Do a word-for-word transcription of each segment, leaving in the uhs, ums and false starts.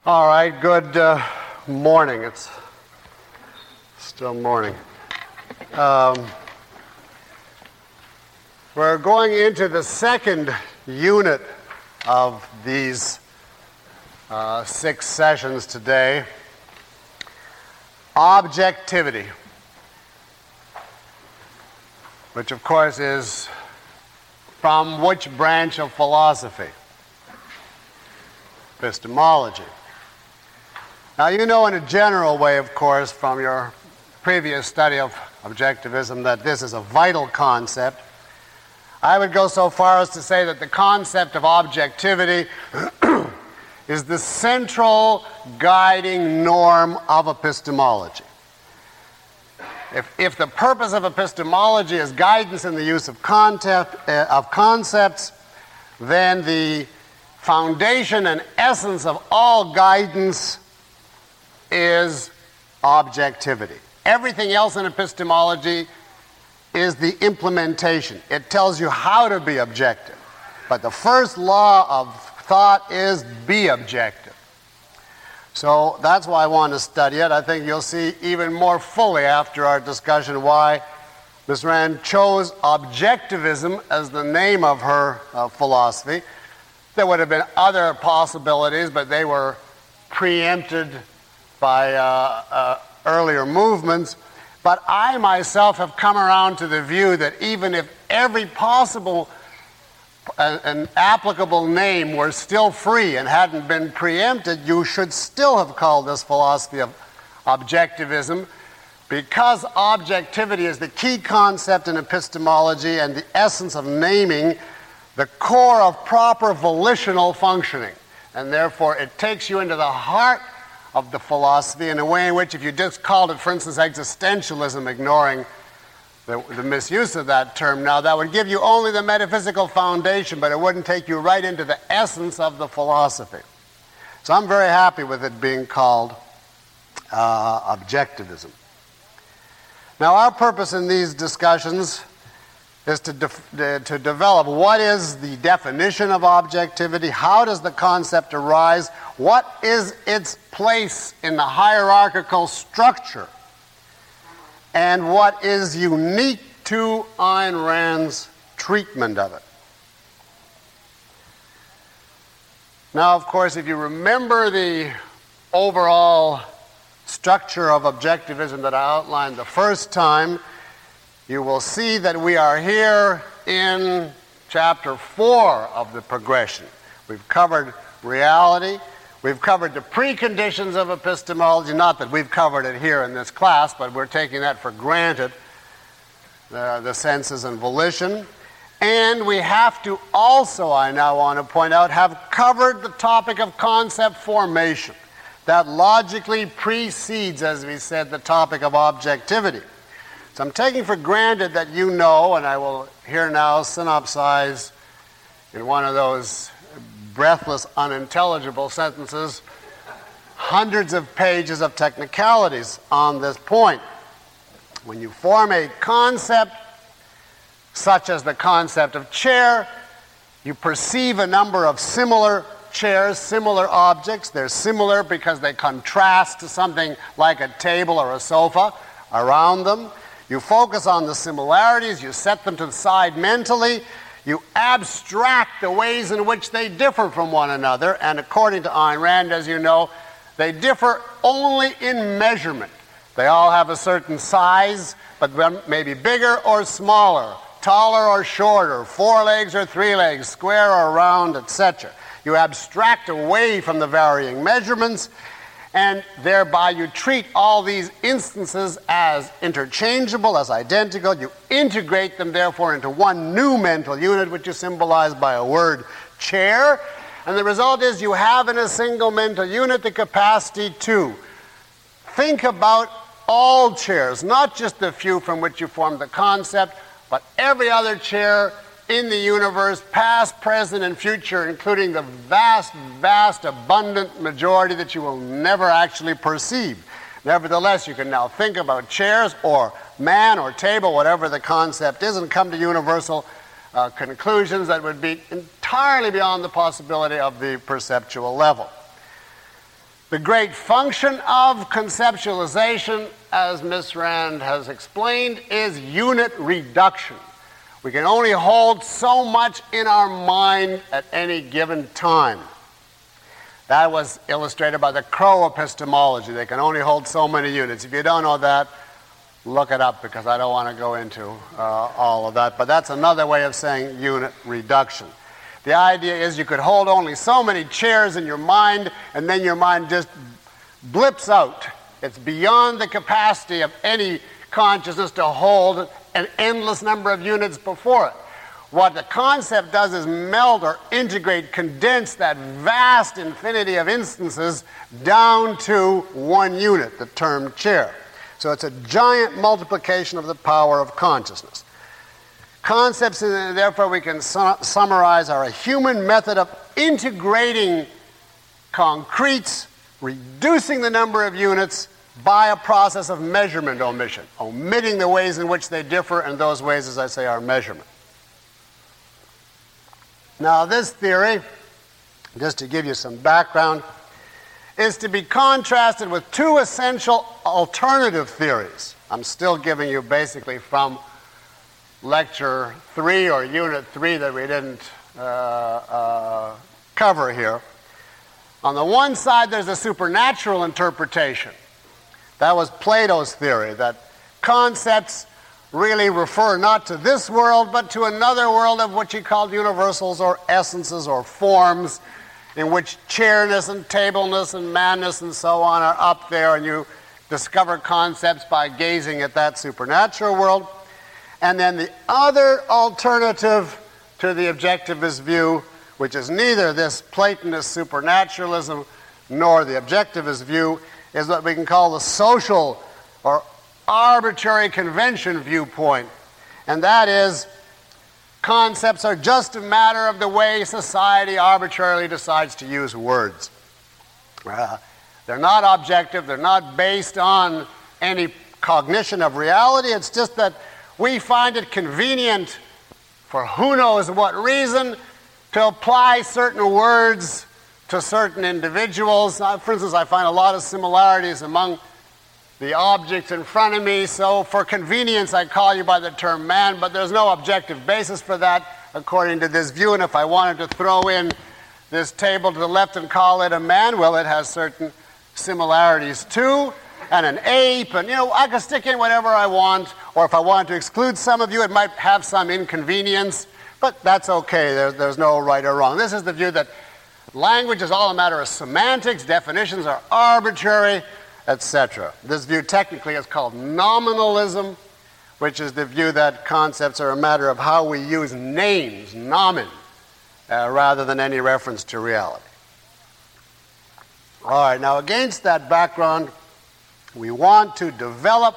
All right, good uh, morning. It's still morning. Um, we're going into the second unit of these uh, six sessions today. Objectivity, which of course is from which branch of philosophy? Epistemology. Now, you know in a general way, of course, from your previous study of objectivism that this is a vital concept. I would go so far as to say that the concept of objectivity is the central guiding norm of epistemology. If, if the purpose of epistemology is guidance in the use of, concept, uh, of concepts, then the foundation and essence of all guidance is objectivity. Everything else in epistemology is the implementation. It tells you how to be objective. But the first law of thought is be objective. So that's why I want to study it. I think you'll see even more fully after our discussion why Miz Rand chose objectivism as the name of her uh, philosophy. There would have been other possibilities, but they were preempted by uh, uh, earlier movements. But I myself have come around to the view that even if every possible uh, and applicable name were still free and hadn't been preempted, you should still have called this philosophy of objectivism, because objectivity is the key concept in epistemology and the essence of naming, the core of proper volitional functioning. And therefore it takes you into the heart of the philosophy in a way in which if you just called it, for instance, existentialism, ignoring the, the misuse of that term now, that would give you only the metaphysical foundation, but it wouldn't take you right into the essence of the philosophy. So I'm very happy with it being called uh, objectivism. Now, our purpose in these discussions is to, de- to develop what is the definition of objectivity, how does the concept arise, what is its place in the hierarchical structure, and what is unique to Ayn Rand's treatment of it. Now, of course, if you remember the overall structure of objectivism that I outlined the first time, you will see that we are here in chapter four of the progression. We've covered reality. We've covered the preconditions of epistemology. Not that we've covered it here in this class, but we're taking that for granted, uh, the senses and volition. And we have to also, I now want to point out, have covered the topic of concept formation. That logically precedes, as we said, the topic of objectivity. So I'm taking for granted that you know, and I will here now synopsize in one of those breathless, unintelligible sentences, hundreds of pages of technicalities on this point. When you form a concept, such as the concept of chair, you perceive a number of similar chairs, similar objects. They're similar because they contrast to something like a table or a sofa around them. You focus on the similarities, you set them to the side mentally, you abstract the ways in which they differ from one another, and according to Ayn Rand, as you know, they differ only in measurement. They all have a certain size, but maybe bigger or smaller, taller or shorter, four legs or three legs, square or round, et cetera. You abstract away from the varying measurements, and thereby you treat all these instances as interchangeable, as identical. You integrate them, therefore, into one new mental unit, which is symbolized by a word, chair. And the result is you have in a single mental unit the capacity to think about all chairs, not just the few from which you form the concept, but every other chair in the universe, past, present, and future, including the vast, vast, abundant majority that you will never actually perceive. Nevertheless, you can now think about chairs or man or table, whatever the concept is, and come to universal uh, conclusions that would be entirely beyond the possibility of the perceptual level. The great function of conceptualization, as Miz Rand has explained, is unit reduction. We can only hold so much in our mind at any given time. That was illustrated by the Crow epistemology. They can only hold so many units. If you don't know that, look it up, because I don't want to go into uh, all of that. But that's another way of saying unit reduction. The idea is you could hold only so many chairs in your mind, and then your mind just blips out. It's beyond the capacity of any consciousness to hold an endless number of units before it. What the concept does is meld or integrate, condense that vast infinity of instances down to one unit, the term chair. So it's a giant multiplication of the power of consciousness. Concepts, therefore, we can su- summarize, are a human method of integrating concretes, reducing the number of units by a process of measurement omission, omitting the ways in which they differ, and those ways, as I say, are measurement. Now, this theory, just to give you some background, is to be contrasted with two essential alternative theories. I'm still giving you basically from lecture three or unit three that we didn't uh, uh, cover here. On the one side, there's a supernatural interpretation. That was Plato's theory, that concepts really refer not to this world, but to another world of what he called universals or essences or forms, in which chairness and tableness and manness and so on are up there, and you discover concepts by gazing at that supernatural world. And then the other alternative to the objectivist view, which is neither this Platonist supernaturalism nor the objectivist view, is what we can call the social or arbitrary convention viewpoint. And that is, concepts are just a matter of the way society arbitrarily decides to use words. Uh, they're not objective, they're not based on any cognition of reality. It's just that we find it convenient, for who knows what reason, to apply certain words to certain individuals. Uh, for instance, I find a lot of similarities among the objects in front of me, so for convenience I call you by the term man, but there's no objective basis for that according to this view. And if I wanted to throw in this table to the left and call it a man, well, it has certain similarities too, and an ape, and you know, I can stick in whatever I want, or if I wanted to exclude some of you, it might have some inconvenience, but that's okay. There's, there's no right or wrong. This is the view that language is all a matter of semantics, definitions are arbitrary, et cetera. This view technically is called nominalism, which is the view that concepts are a matter of how we use names, nomen, uh, rather than any reference to reality. All right, now against that background, we want to develop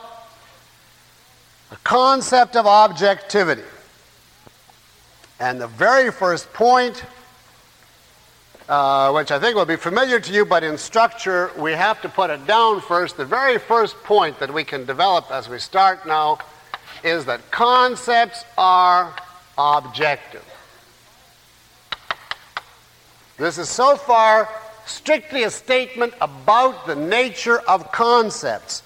a concept of objectivity. And the very first point, uh, which I think will be familiar to you, but in structure we have to put it down first. The very first point that we can develop as we start now is that concepts are objective. This is so far strictly a statement about the nature of concepts,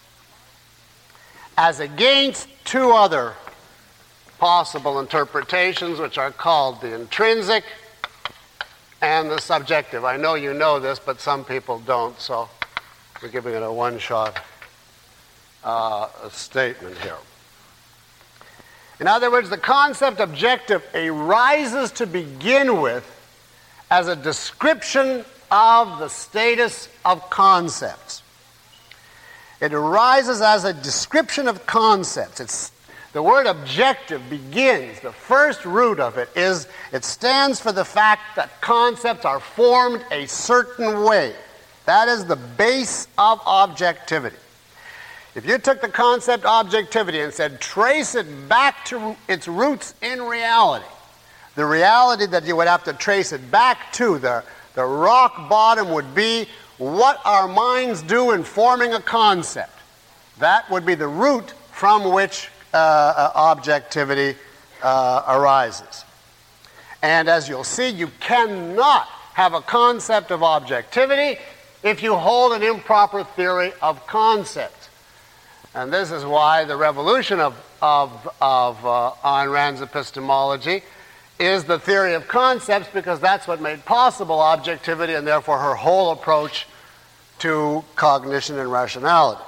as against two other possible interpretations, which are called the intrinsic and the subjective. I know you know this, but some people don't, so we're giving it a one-shot uh, statement here. In other words, the concept objective arises to begin with as a description of the status of concepts. It arises as a description of concepts. It's, the word objective begins, the first root of it is, it stands for the fact that concepts are formed a certain way. That is the base of objectivity. If you took the concept objectivity and said, trace it back to its roots in reality, the reality that you would have to trace it back to, the, the rock bottom would be what our minds do in forming a concept. That would be the root from which uh, uh, objectivity uh, arises. And as you'll see, you cannot have a concept of objectivity if you hold an improper theory of concepts. And this is why the revolution of, of, of uh, Ayn Rand's epistemology is the theory of concepts, because that's what made possible objectivity and therefore her whole approach to cognition and rationality.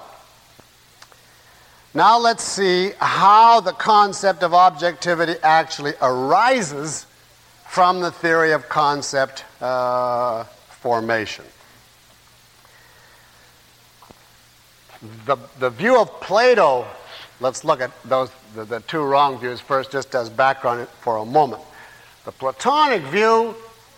Now let's see how the concept of objectivity actually arises from the theory of concept uh, formation. The, the view of Plato, let's look at those the, the two wrong views first, just as background for a moment. The Platonic view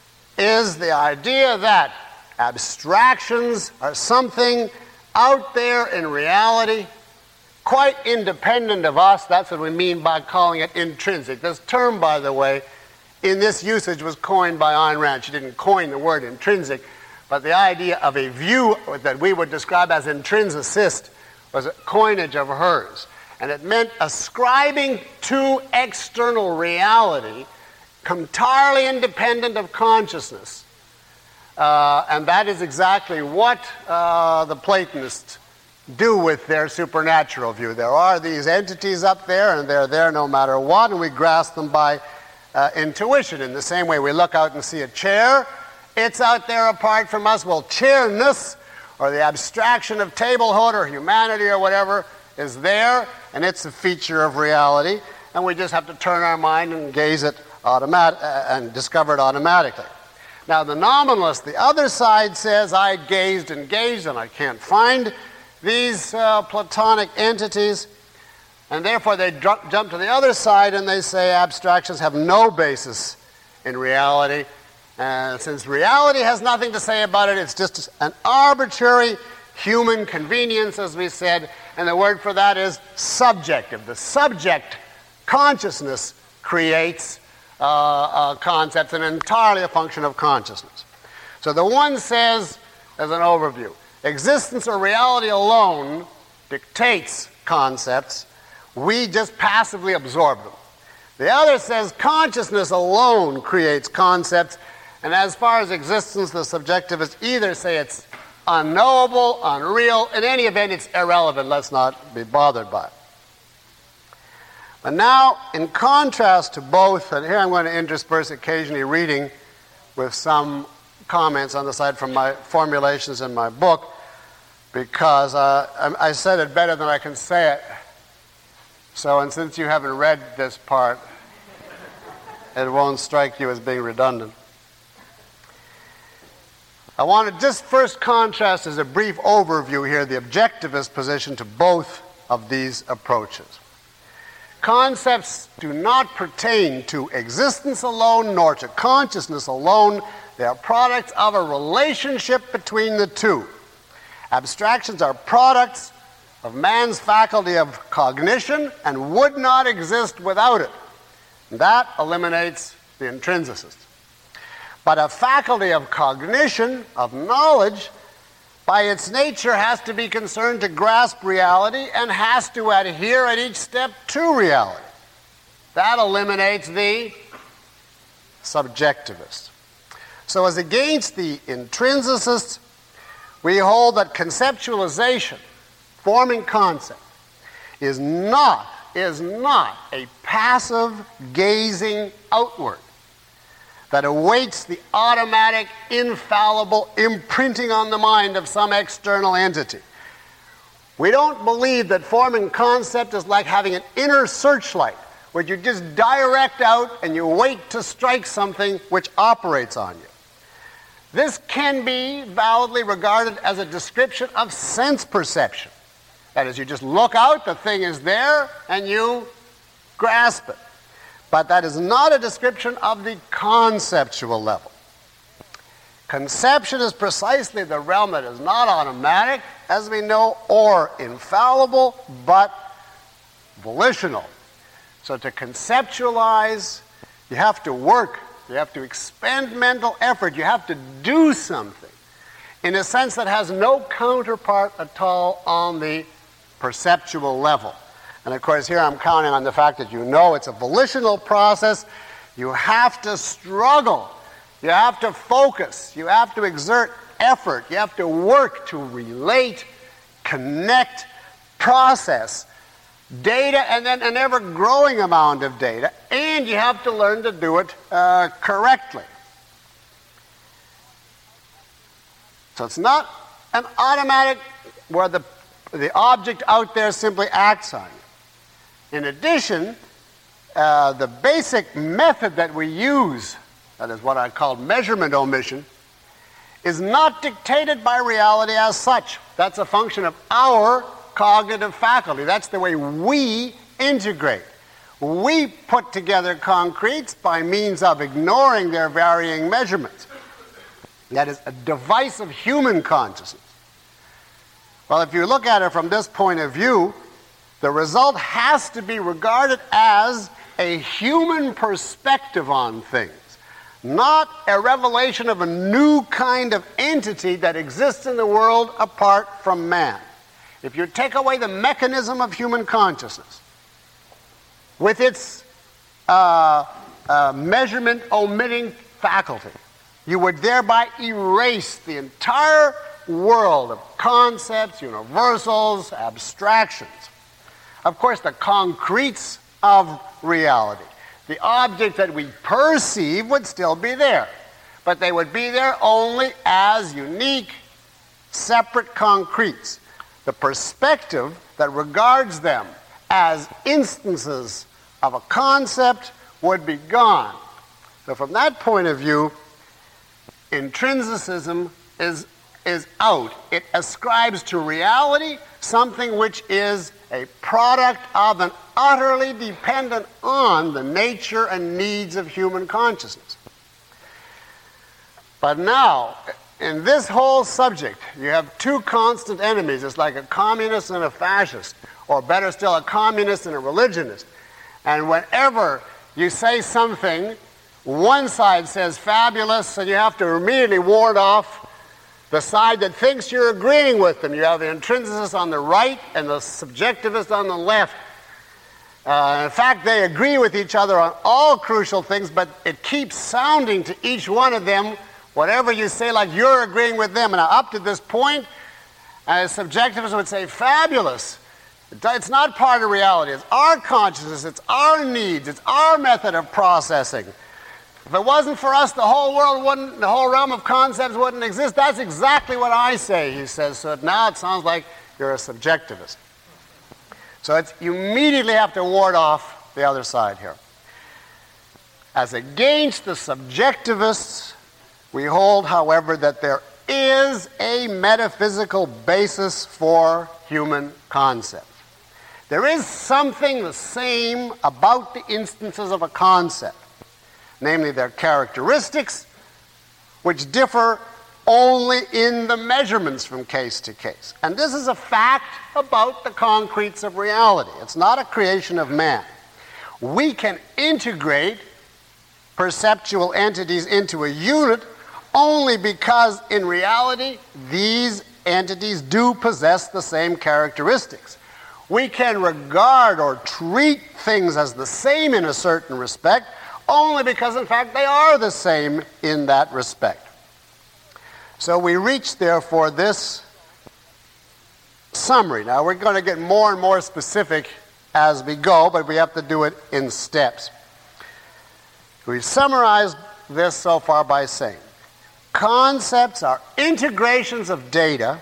is the idea that abstractions are something out there in reality, quite independent of us. That's what we mean by calling it intrinsic. This term, by the way, in this usage was coined by Ayn Rand. She didn't coin the word intrinsic, but the idea of a view that we would describe as intrinsicist was a coinage of hers. And it meant ascribing to external reality entirely independent of consciousness. Uh, and that is exactly what uh, the Platonists do with their supernatural view. There are these entities up there, and they're there no matter what, and we grasp them by uh, intuition. In the same way we look out and see a chair, it's out there apart from us. Well, chairness, or the abstraction of tablehood or humanity or whatever, is there, and it's a feature of reality, and we just have to turn our mind and gaze it automatic uh, and discover it automatically. Now the nominalist, the other side, says I gazed and gazed and I can't find these uh, Platonic entities, and therefore they dr- jump to the other side and they say abstractions have no basis in reality, and since reality has nothing to say about it, it's just an arbitrary human convenience, as we said, and the word for that is subjective. The subject consciousness creates uh, uh, concepts, and entirely a function of consciousness. So the one says, as an overview, existence or reality alone dictates concepts. We just passively absorb them. The other says consciousness alone creates concepts, and as far as existence, the subjectivists either say it's unknowable, unreal. In any event, it's irrelevant. Let's not be bothered by it. But now, in contrast to both, and here I'm going to intersperse occasionally reading with some comments on the side from my formulations in my book, because uh, I said it better than I can say it. So, and since you haven't read this part, it won't strike you as being redundant. I want to just first contrast, as a brief overview here, the objectivist position to both of these approaches. Concepts do not pertain to existence alone nor to consciousness alone. They are products of a relationship between the two. Abstractions are products of man's faculty of cognition and would not exist without it. That eliminates the intrinsicist. But a faculty of cognition, of knowledge, by its nature has to be concerned to grasp reality and has to adhere at each step to reality. That eliminates the subjectivist. So as against the intrinsicists, we hold that conceptualization, forming concept, is not, is not a passive gazing outward that awaits the automatic, infallible imprinting on the mind of some external entity. We don't believe that forming concept is like having an inner searchlight, where you just direct out and you wait to strike something which operates on you. This can be validly regarded as a description of sense perception. That is, you just look out, the thing is there, and you grasp it. But that is not a description of the conceptual level. Conception is precisely the realm that is not automatic, as we know, or infallible, but volitional. So to conceptualize, you have to work, you have to expend mental effort, you have to do something in a sense that has no counterpart at all on the perceptual level. And of course, here I'm counting on the fact that you know it's a volitional process. You have to struggle. You have to focus. You have to exert effort. You have to work to relate, connect, process data, and then an ever-growing amount of data, and you have to learn to do it uh, correctly. So it's not an automatic where the, the object out there simply acts on you. In addition, uh, the basic method that we use, that is what I call measurement omission, is not dictated by reality as such. That's a function of our cognitive faculty. That's the way we integrate. We put together concretes by means of ignoring their varying measurements. That is a device of human consciousness. Well, if you look at it from this point of view, the result has to be regarded as a human perspective on things, not a revelation of a new kind of entity that exists in the world apart from man. If you take away the mechanism of human consciousness with its uh, uh, measurement omitting faculty, you would thereby erase the entire world of concepts, universals, abstractions. Of course, the concretes of reality, the object that we perceive, would still be there, but they would be there only as unique, separate concretes. The perspective that regards them as instances of a concept would be gone. So from that point of view, intrinsicism is, is out. It ascribes to reality something which is a product of and utterly dependent on the nature and needs of human consciousness. But now, in this whole subject, you have two constant enemies. It's like a communist and a fascist, or better still, a communist and a religionist. And whenever you say something, one side says fabulous, and you have to immediately ward off the side that thinks you're agreeing with them. You have the intrinsicist on the right and the subjectivist on the left. Uh, in fact, they agree with each other on all crucial things, but it keeps sounding to each one of them, whatever you say, like you're agreeing with them. And up to this point, as subjectivists would say, fabulous. It's not part of reality. It's our consciousness. It's our needs. It's our method of processing. If it wasn't for us, the whole world wouldn't, the whole realm of concepts wouldn't exist. That's exactly what I say, he says. So now it sounds like you're a subjectivist. So it's, you immediately have to ward off the other side here. As against the subjectivists, we hold, however, that there is a metaphysical basis for human concepts. There is something the same about the instances of a concept, namely their characteristics, which differ only in the measurements from case to case. And this is a fact about the concretes of reality. It's not a creation of man. We can integrate perceptual entities into a unit only because, in reality, these entities do possess the same characteristics. We can regard or treat things as the same in a certain respect only because, in fact, they are the same in that respect. So we reach, therefore, this summary. Now, we're going to get more and more specific as we go, but we have to do it in steps. We've summarized this so far by saying, concepts are integrations of data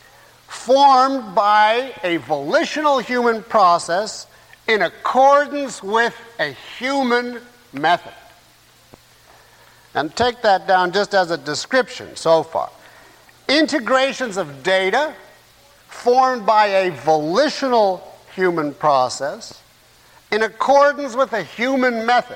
formed by a volitional human process in accordance with a human method. And take that down just as a description so far. Integrations of data formed by a volitional human process in accordance with a human method.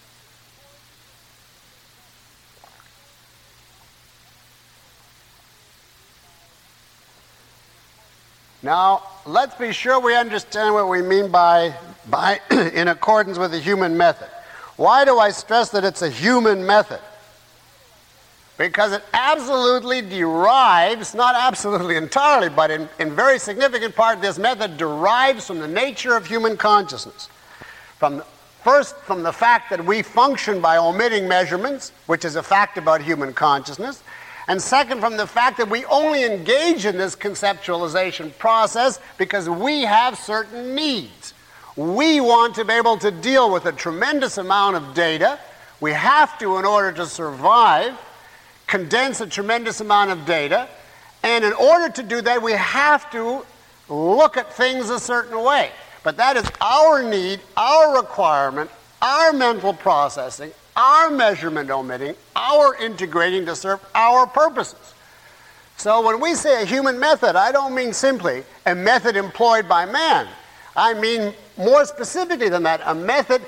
Now, let's be sure we understand what we mean by, by in accordance with a human method. Why do I stress that it's a human method? Because it absolutely derives, not absolutely entirely, but in, in very significant part, this method derives from the nature of human consciousness. From the, first, from the fact that we function by omitting measurements, which is a fact about human consciousness, And second, from the fact that we only engage in this conceptualization process because we have certain needs. We want to be able to deal with a tremendous amount of data. We have to, in order to survive, condense a tremendous amount of data. And in order to do that, we have to look at things a certain way. But that is our need, our requirement, our mental processing, our measurement omitting, our integrating to serve our purposes. So when we say a human method, I don't mean simply a method employed by man. I mean more specifically than that, a method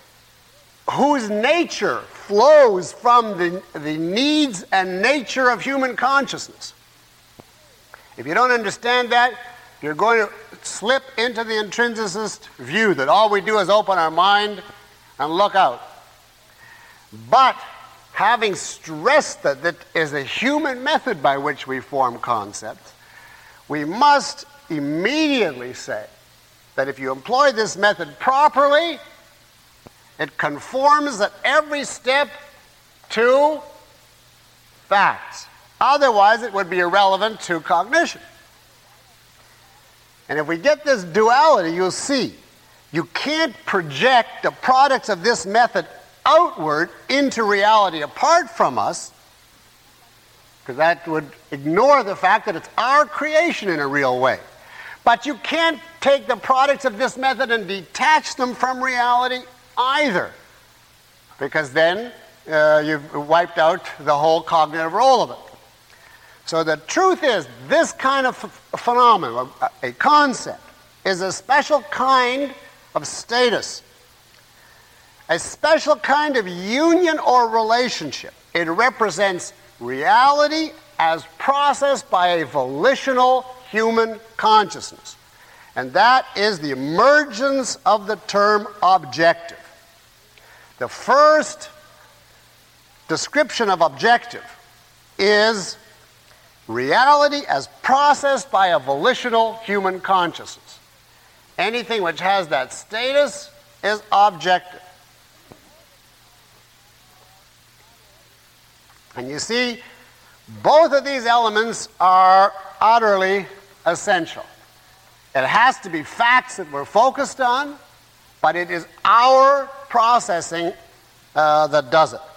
whose nature flows from the, the needs and nature of human consciousness. If you don't understand that, you're going to slip into the intrinsicist view that all we do is open our mind and look out. But having stressed that it is a human method by which we form concepts, we must immediately say that if you employ this method properly, it conforms at every step to facts. Otherwise, it would be irrelevant to cognition. And if we get this duality, you'll see you can't project the products of this method outward into reality apart from us, because that would ignore the fact that it's our creation in a real way. But you can't take the products of this method and detach them from reality either, because then uh, you've wiped out the whole cognitive role of it. So the truth is, this kind of ph- phenomenon, a, a concept, is a special kind of status, a special kind of union or relationship. It represents reality as processed by a volitional human consciousness. And that is the emergence of the term objective. The first description of objective is reality as processed by a volitional human consciousness. Anything which has that status is objective. And you see, both of these elements are utterly essential. It has to be facts that we're focused on, but it is our processing uh, that does it.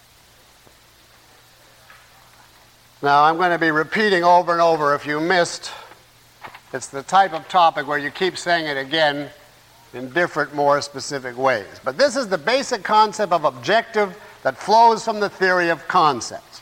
Now, I'm going to be repeating over and over, if you missed, it's the type of topic where you keep saying it again in different, more specific ways. But this is the basic concept of objective that flows from the theory of concepts.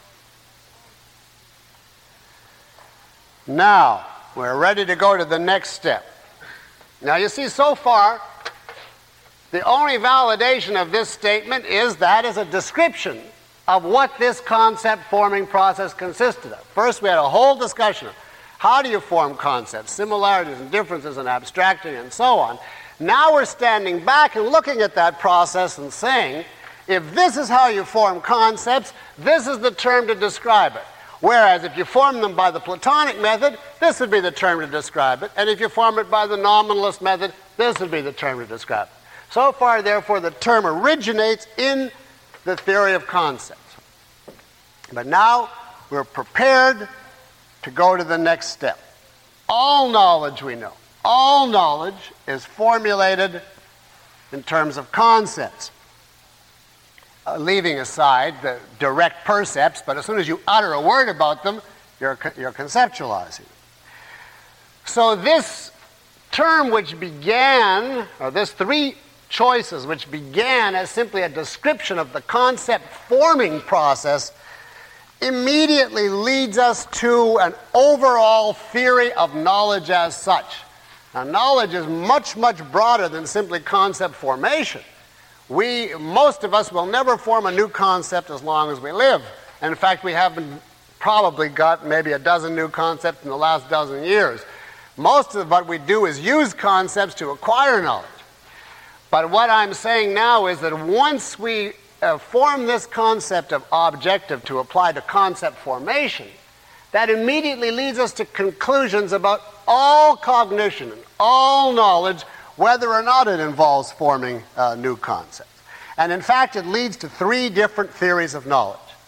Now, we're ready to go to the next step. Now, you see, so far, the only validation of this statement is that as a description of what this concept-forming process consisted of. First, we had a whole discussion of how do you form concepts, similarities and differences and abstracting and so on. Now we're standing back and looking at that process and saying, if this is how you form concepts, this is the term to describe it. Whereas if you form them by the Platonic method, this would be the term to describe it. And if you form it by the nominalist method, this would be the term to describe it. So far, therefore, the term originates in the theory of concepts. But now we're prepared to go to the next step. All knowledge we know, all knowledge is formulated in terms of concepts. Uh, leaving aside the direct percepts, but as soon as you utter a word about them, you're, you're conceptualizing. So this term which began, or this three choices which began as simply a description of the concept-forming process, immediately leads us to an overall theory of knowledge as such. Now, knowledge is much, much broader than simply concept formation. We, most of us will never form a new concept as long as we live. And in fact, we haven't probably got maybe a dozen new concepts in the last dozen years. Most of what we do is use concepts to acquire knowledge. But what I'm saying now is that once we uh, form this concept of objective to apply to concept formation, that immediately leads us to conclusions about all cognition and all knowledge, whether or not it involves forming uh, new concepts. And in fact, it leads to three different theories of knowledge.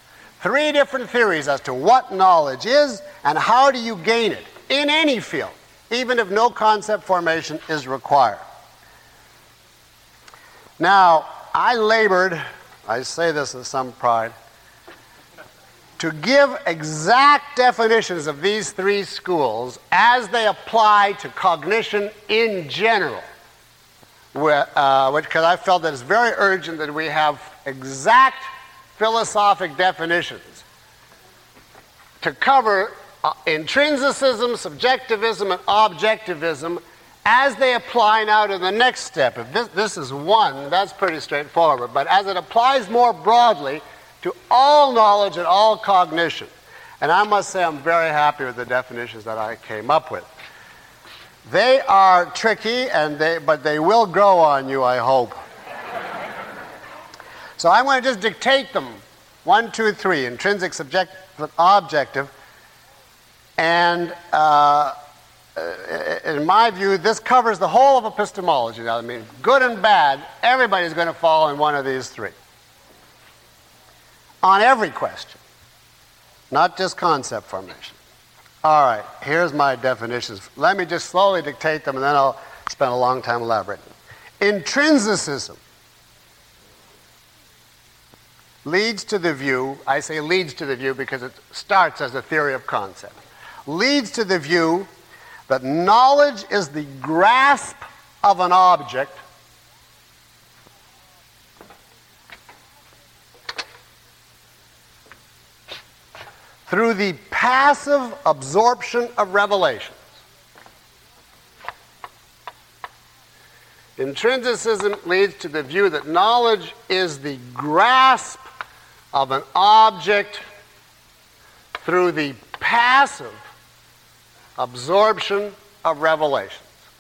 three different theories as to what knowledge is and how do you gain it in any field, even if no concept formation is required. Now, I labored, I say this with some pride, to give exact definitions of these three schools as they apply to cognition in general, because uh, I felt that it's very urgent that we have exact philosophic definitions to cover uh, intrinsicism, subjectivism, and objectivism as they apply now to the next step. If this, this is one, that's pretty straightforward, but as it applies more broadly to all knowledge and all cognition. And I must say I'm very happy with the definitions that I came up with. They are tricky, and they, but they will grow on you, I hope. So I'm going to just dictate them. One, two, three. Intrinsic, subjective, objective. And uh, in my view, this covers the whole of epistemology. Now, I mean, good and bad, everybody's going to fall in one of these three. On every question, not just concept formation. All right, here's my definitions. Let me just slowly dictate them, and then I'll spend a long time elaborating. Intrinsicism leads to the view, I say leads to the view because it starts as a theory of concept, leads to the view that knowledge is the grasp of an object through the passive absorption of revelations. Intrinsicism leads to the view that knowledge is the grasp of an object through the passive absorption of revelations.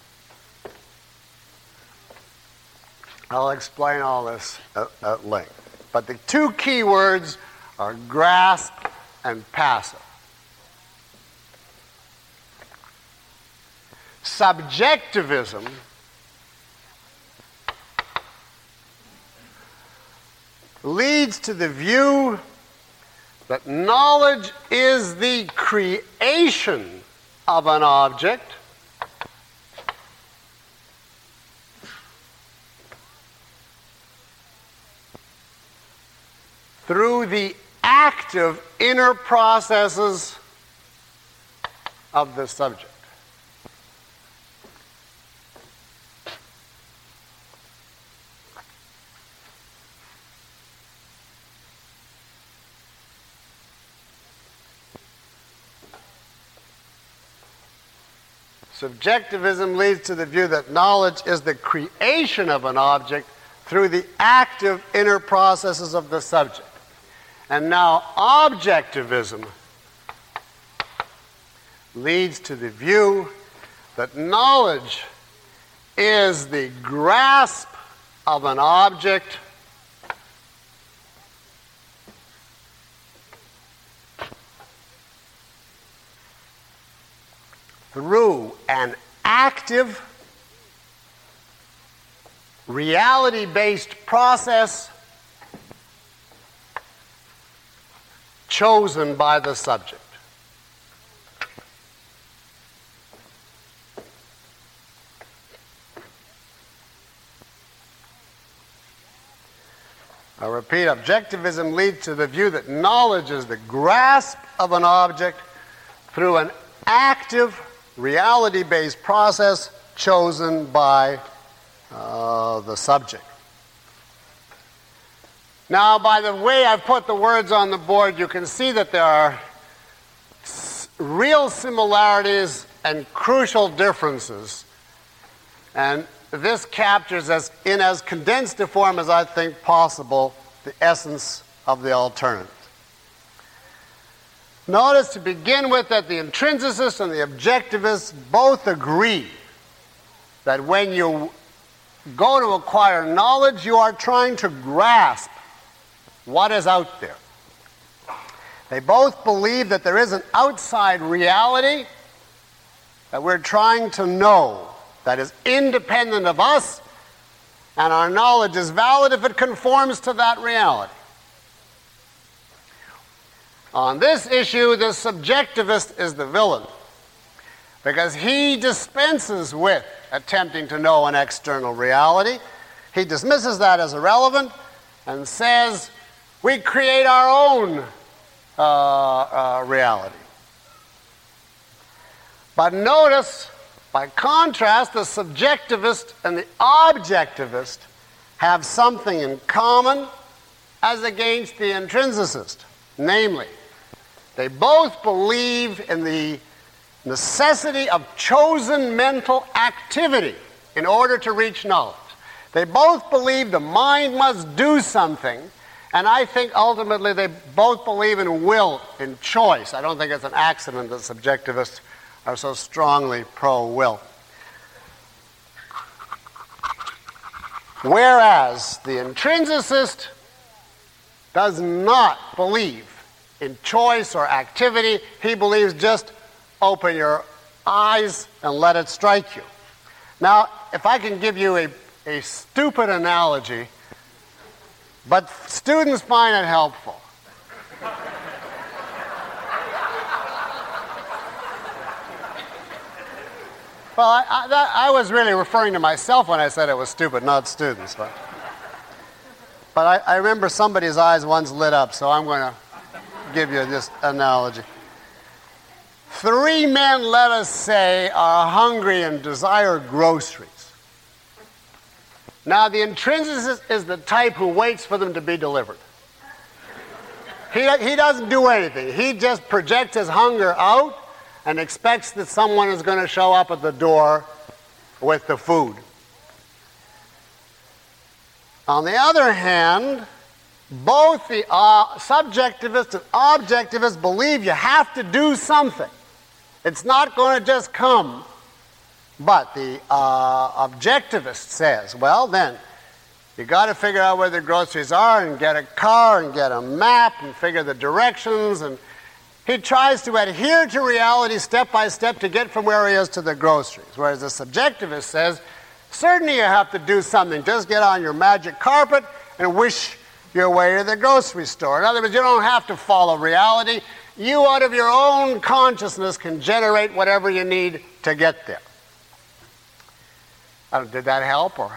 I'll explain all this at, at length. But the two key words are grasp and passive. Subjectivism leads to the view that knowledge is the creation of an object through the active inner processes of the subject. Subjectivism leads to the view that knowledge is the creation of an object through the active inner processes of the subject. And now objectivism leads to the view that knowledge is the grasp of an object through an active, reality-based process chosen by the subject. I repeat, objectivism leads to the view that knowledge is the grasp of an object through an active, reality-based process chosen by uh, the subject. Now, by the way I've put the words on the board, you can see that there are s- real similarities and crucial differences. And this captures, as in as condensed a form as I think possible, the essence of the alternative. Notice to begin with that the intrinsicists and the objectivists both agree that when you go to acquire knowledge, you are trying to grasp what is out there. They both believe that there is an outside reality that we're trying to know that is independent of us, and our knowledge is valid if it conforms to that reality. On this issue, the subjectivist is the villain, because he dispenses with attempting to know an external reality. He dismisses that as irrelevant and says we create our own uh, uh, reality. But notice, by contrast, the subjectivist and the objectivist have something in common as against the intrinsicist. Namely, they both believe in the necessity of chosen mental activity in order to reach knowledge. They both believe the mind must do something, and I think ultimately they both believe in will, in choice. I don't think it's an accident that subjectivists are so strongly pro-will. Whereas the intrinsicist does not believe in choice or activity. He believes just open your eyes and let it strike you. Now, if I can give you a, a stupid analogy, but students find it helpful. Well, I, I, that, I was really referring to myself when I said it was stupid, not students. But, but I, I remember somebody's eyes once lit up, so I'm going to give you this analogy. Three men, let us say, are hungry and desire groceries. Now, the intrinsicist is the type who waits for them to be delivered. He, he doesn't do anything. He just projects his hunger out and expects that someone is going to show up at the door with the food. On the other hand, both the uh, subjectivist and objectivist believe you have to do something. It's not going to just come. But the uh, objectivist says, well, then, you got to figure out where the groceries are and get a car and get a map and figure the directions. And he tries to adhere to reality step by step to get from where he is to the groceries. Whereas the subjectivist says, certainly you have to do something. Just get on your magic carpet and wish your way to the grocery store. In other words, you don't have to follow reality. You, out of your own consciousness, can generate whatever you need to get there. I don't, did that help? Or?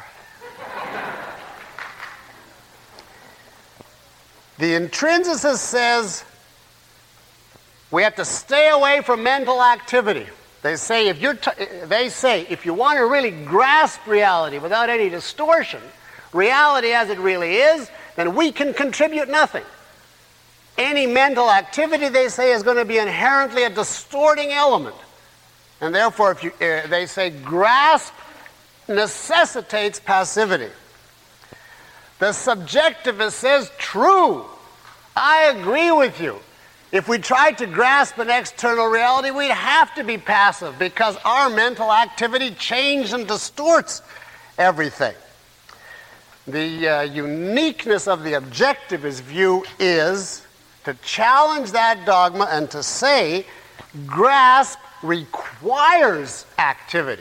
The intrinsicist says we have to stay away from mental activity. They say if you're t- they say if you want to really grasp reality without any distortion, reality as it really is, then we can contribute nothing. Any mental activity, they say, is going to be inherently a distorting element. And therefore, if you, uh, they say grasp necessitates passivity. The subjectivist says, true, I agree with you. If we tried to grasp an external reality, we'd have to be passive because our mental activity changes and distorts everything. The uh, uniqueness of the objectivist view is to challenge that dogma and to say grasp requires activity.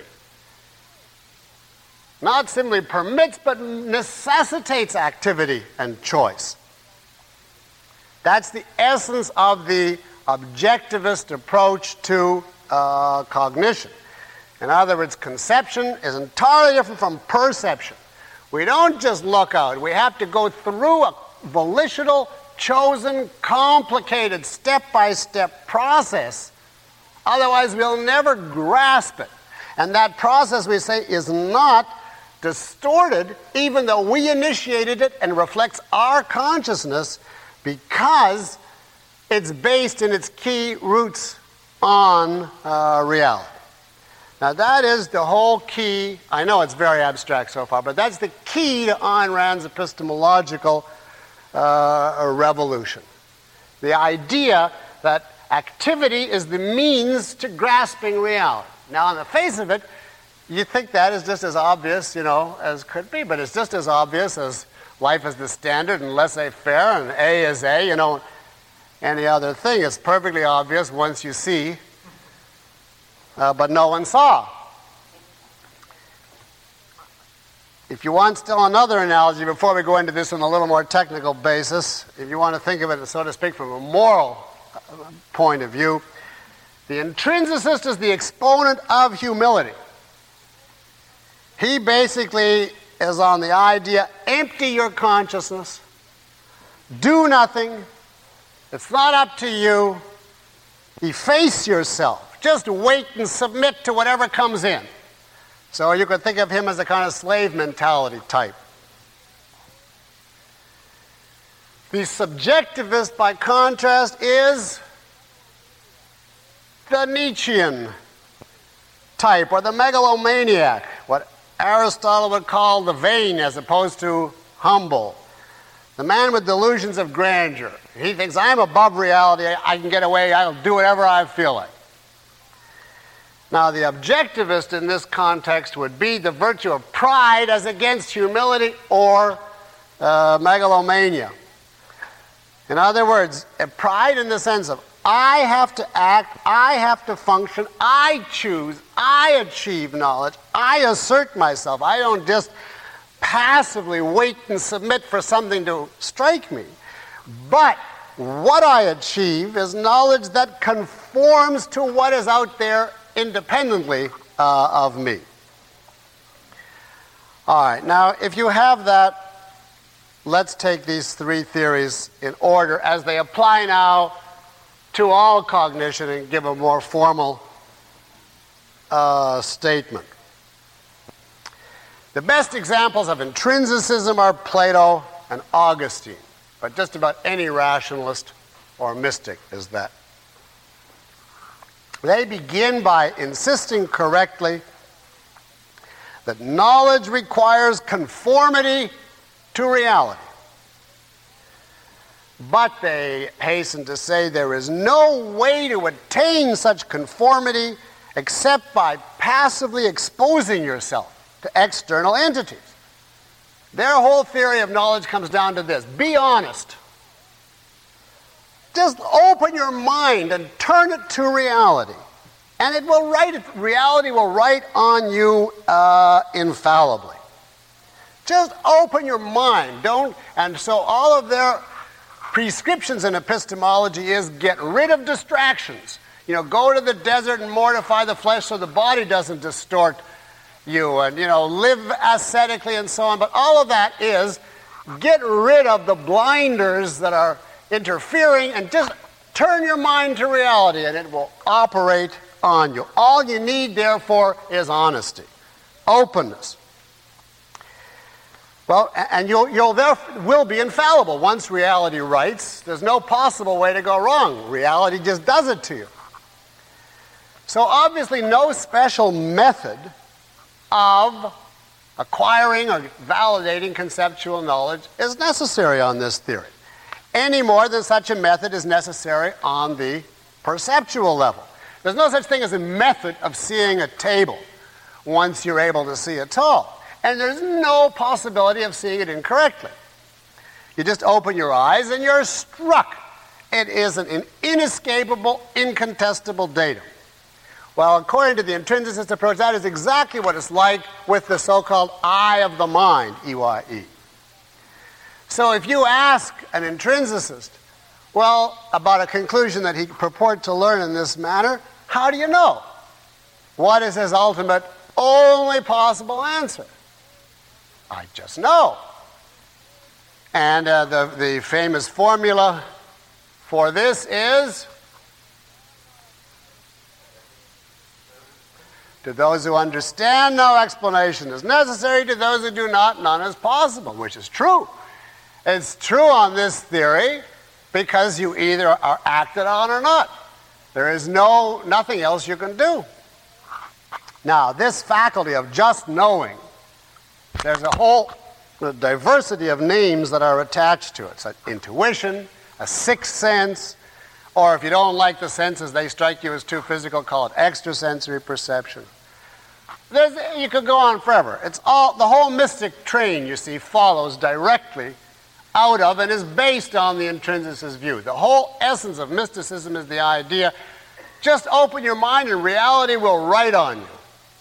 Not simply permits, but necessitates activity and choice. That's the essence of the objectivist approach to uh, cognition. In other words, conception is entirely different from perception. We don't just look out. We have to go through a volitional, chosen, complicated, step-by-step process. Otherwise, we'll never grasp it. And that process, we say, is not distorted, even though we initiated it and reflects our consciousness, because it's based in its key roots on uh, reality. Now that is the whole key. I know it's very abstract so far, but that's the key to Ayn Rand's epistemological uh, revolution. The idea that activity is the means to grasping reality. Now on the face of it, you think that is just as obvious, you know, as could be, but it's just as obvious as life is the standard and laissez-faire and A is A, you know, any other thing. It's perfectly obvious once you see, uh, but no one saw. If you want still another analogy, before we go into this on a little more technical basis, if you want to think of it, so to speak, from a moral point of view. The intrinsicist is the exponent of humility. He basically is on the idea, empty your consciousness, do nothing, it's not up to you, efface yourself, just wait and submit to whatever comes in. So you could think of him as a kind of slave mentality type. The subjectivist, by contrast, is the Nietzschean type, or the megalomaniac, what Aristotle would call the vain as opposed to humble. The man with delusions of grandeur. He thinks, I'm above reality, I can get away, I'll do whatever I feel like. Now, the objectivist in this context would be the virtue of pride as against humility or uh, megalomania. In other words, a pride in the sense of, I have to act, I have to function, I choose, I achieve knowledge, I assert myself. I don't just passively wait and submit for something to strike me. But what I achieve is knowledge that conforms to what is out there independently uh, of me. All right, now if you have that, let's take these three theories in order as they apply now to all cognition and give a more formal uh, statement. The best examples of intrinsicism are Plato and Augustine, but just about any rationalist or mystic is that. They begin by insisting correctly that knowledge requires conformity to reality. But they hasten to say there is no way to attain such conformity except by passively exposing yourself to external entities. Their whole theory of knowledge comes down to this: be honest. Just open your mind and turn it to reality. And it will write, reality will write on you uh, infallibly. Just open your mind. Don't, and so all of their prescriptions in epistemology is get rid of distractions. You know, go to the desert and mortify the flesh so the body doesn't distort you, and, you know, live ascetically and so on. But all of that is get rid of the blinders that are interfering and just turn your mind to reality and it will operate on you. All you need, therefore, is honesty, openness. Well, and you'll, you'll there will be infallible. Once reality writes, there's no possible way to go wrong. Reality just does it to you. So obviously no special method of acquiring or validating conceptual knowledge is necessary on this theory, any more than such a method is necessary on the perceptual level. There's no such thing as a method of seeing a table once you're able to see it tall. And there's no possibility of seeing it incorrectly. You just open your eyes and you're struck. It is an inescapable, incontestable datum. Well, according to the intrinsicist approach, that is exactly what it's like with the so-called eye of the mind, E Y E. So if you ask an intrinsicist, well, about a conclusion that he purport to learn in this manner, how do you know? What is his ultimate, only possible answer? I just know. And uh, the, the famous formula for this is, to those who understand, no explanation is necessary. To those who do not, none is possible, which is true. It's true on this theory because you either are acted on or not. There is no nothing else you can do. Now, this faculty of just knowing, there's a whole a diversity of names that are attached to it. So intuition, a sixth sense, or if you don't like the senses, they strike you as too physical, call it extrasensory perception. There's, you could go on forever. It's all, the whole mystic train, you see, follows directly out of and is based on the intrinsicist view. The whole essence of mysticism is the idea, just open your mind and reality will write on you.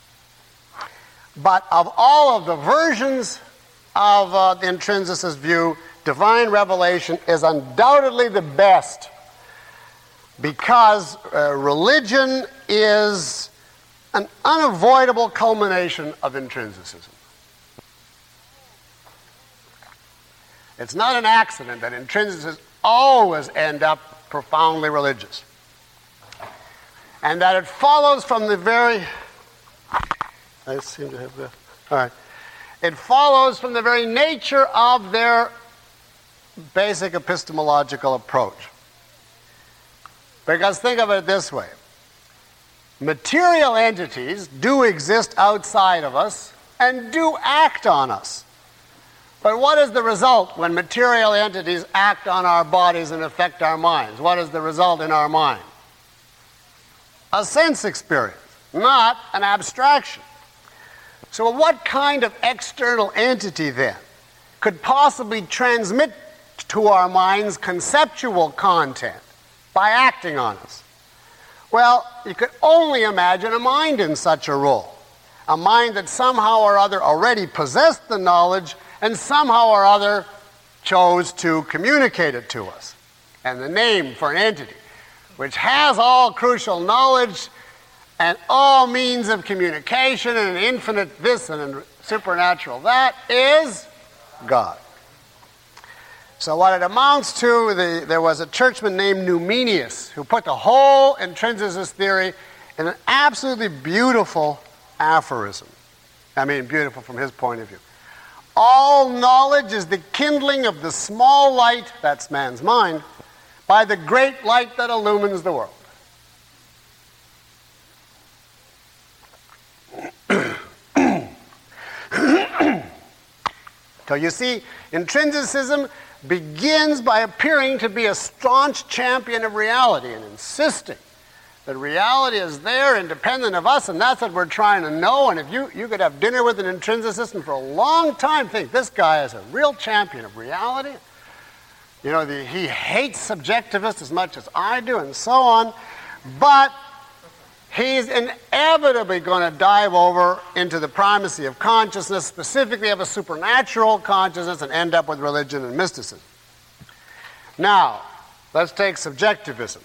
But of all of the versions of uh, the intrinsicist view, divine revelation is undoubtedly the best. because uh, religion is an unavoidable culmination of intrinsicism. It's not an accident that intrinsicists always end up profoundly religious. And that it follows from the very... I seem to have the... All right. It follows from the very nature of their basic epistemological approach. Because think of it this way. Material entities do exist outside of us and do act on us. But what is the result when material entities act on our bodies and affect our minds? What is the result in our mind? A sense experience, not an abstraction. So what kind of external entity then could possibly transmit to our minds conceptual content by acting on us? Well, you could only imagine a mind in such a role. A mind that somehow or other already possessed the knowledge and somehow or other chose to communicate it to us. And the name for an entity which has all crucial knowledge and all means of communication and an infinite this and a supernatural that is God. So what it amounts to, the, there was a churchman named Numenius who put the whole intrinsicist theory in an absolutely beautiful aphorism. I mean, beautiful from his point of view. All knowledge is the kindling of the small light, that's man's mind, by the great light that illumines the world. So you see, intrinsicism begins by appearing to be a staunch champion of reality and insisting that reality is there, independent of us, and that's what we're trying to know. And if you, you could have dinner with an intrinsicist and for a long time think, this guy is a real champion of reality. You know, the, he hates subjectivists as much as I do and so on. But he's inevitably going to dive over into the primacy of consciousness, specifically of a supernatural consciousness, and end up with religion and mysticism. Now, let's take subjectivism.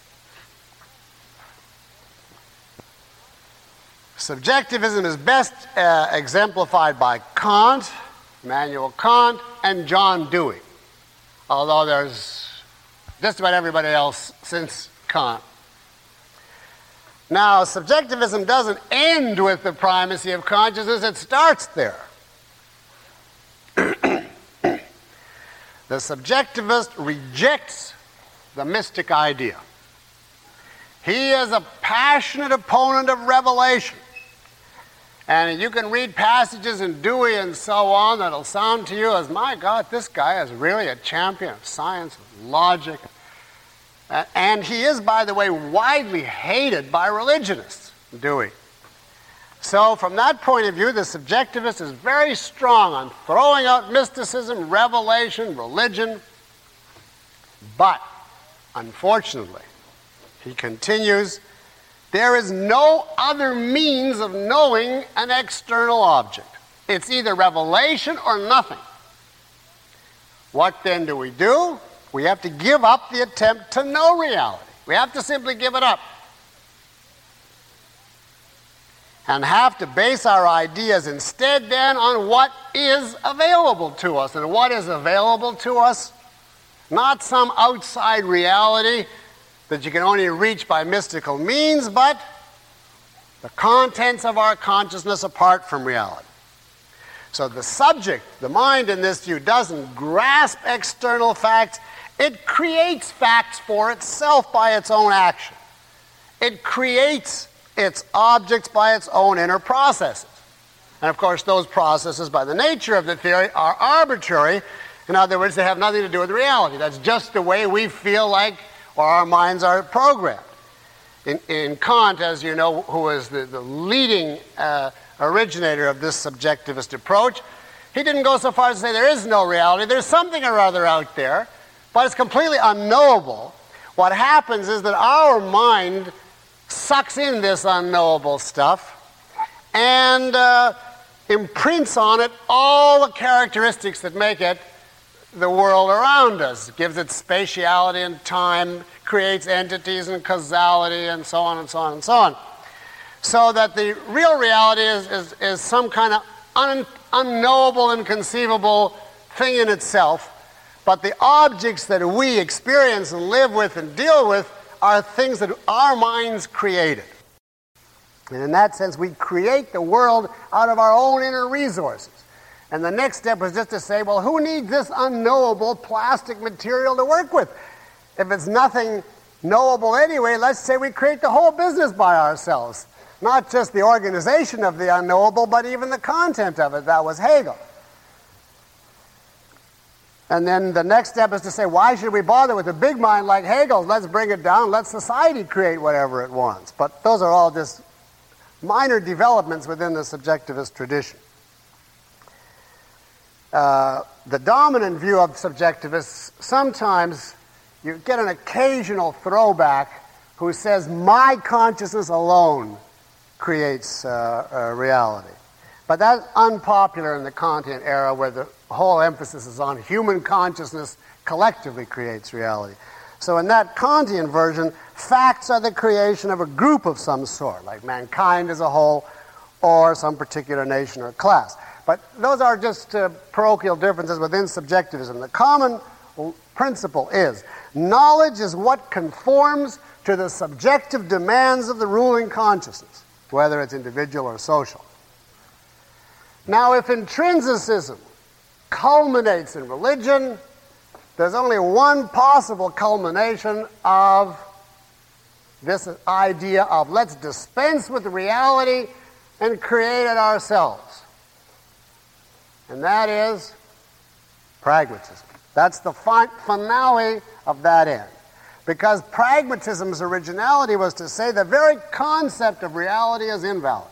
Subjectivism is best uh, exemplified by Kant, Immanuel Kant, and John Dewey, although there's just about everybody else since Kant. Now, subjectivism doesn't end with the primacy of consciousness, it starts there. The subjectivist rejects the mystic idea. He is a passionate opponent of revelation. And you can read passages in Dewey and so on that'll sound to you as, my God, this guy is really a champion of science, of logic. And he is, by the way, widely hated by religionists, Dewey. So from that point of view, the subjectivist is very strong on throwing out mysticism, revelation, religion. But, unfortunately, he continues, there is no other means of knowing an external object. It's either revelation or nothing. What then do we do? We have to give up the attempt to know reality. We have to simply give it up. And have to base our ideas instead then on what is available to us. And what is available to us? Not some outside reality that you can only reach by mystical means, but the contents of our consciousness apart from reality. So the subject, the mind in this view, doesn't grasp external facts. It creates facts for itself by its own action. It creates its objects by its own inner processes. And of course, those processes, by the nature of the theory, are arbitrary. In other words, they have nothing to do with reality. That's just the way we feel like, or our minds are programmed. In, in Kant, as you know, who was the, the leading uh, originator of this subjectivist approach, he didn't go so far as to say there is no reality. There's something or other out there, but it's completely unknowable. What happens is that our mind sucks in this unknowable stuff and uh, imprints on it all the characteristics that make it the world around us. It gives it spatiality and time, creates entities and causality and so on and so on and so on. So that the real reality is, is, is some kind of un, unknowable, inconceivable thing in itself, but the objects that we experience and live with and deal with are things that our minds created. And in that sense, we create the world out of our own inner resources. And the next step was just to say, well, who needs this unknowable plastic material to work with? If it's nothing knowable anyway, let's say we create the whole business by ourselves. Not just the organization of the unknowable, but even the content of it. That was Hegel. And then the next step is to say, why should we bother with a big mind like Hegel's? Let's bring it down. Let society create whatever it wants. But those are all just minor developments within the subjectivist tradition. Uh, the dominant view of subjectivists, sometimes you get an occasional throwback who says, my consciousness alone creates uh, uh, reality. But that's unpopular in the Kantian era, where the whole emphasis is on human consciousness collectively creates reality. So in that Kantian version, facts are the creation of a group of some sort, like mankind as a whole, or some particular nation or class. But those are just uh, parochial differences within subjectivism. The common principle is, knowledge is what conforms to the subjective demands of the ruling consciousness, whether it's individual or social. Now, if intrinsicism culminates in religion, there's only one possible culmination of this idea of let's dispense with reality and create it ourselves. And that is pragmatism. That's the fi- finale of that end. Because pragmatism's originality was to say the very concept of reality is invalid.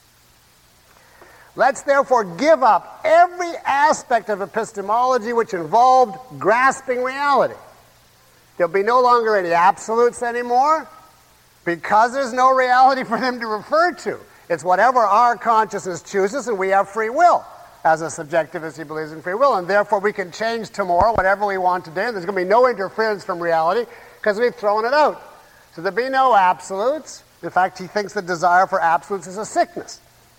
Let's therefore give up every aspect of epistemology which involved grasping reality. There'll be no longer any absolutes anymore because there's no reality for them to refer to. It's whatever our consciousness chooses, and we have free will. As a subjectivist, he believes in free will, and therefore we can change tomorrow whatever we want today, and there's going to be no interference from reality because we've thrown it out. So there'll be no absolutes. In fact, he thinks the desire for absolutes is a sickness.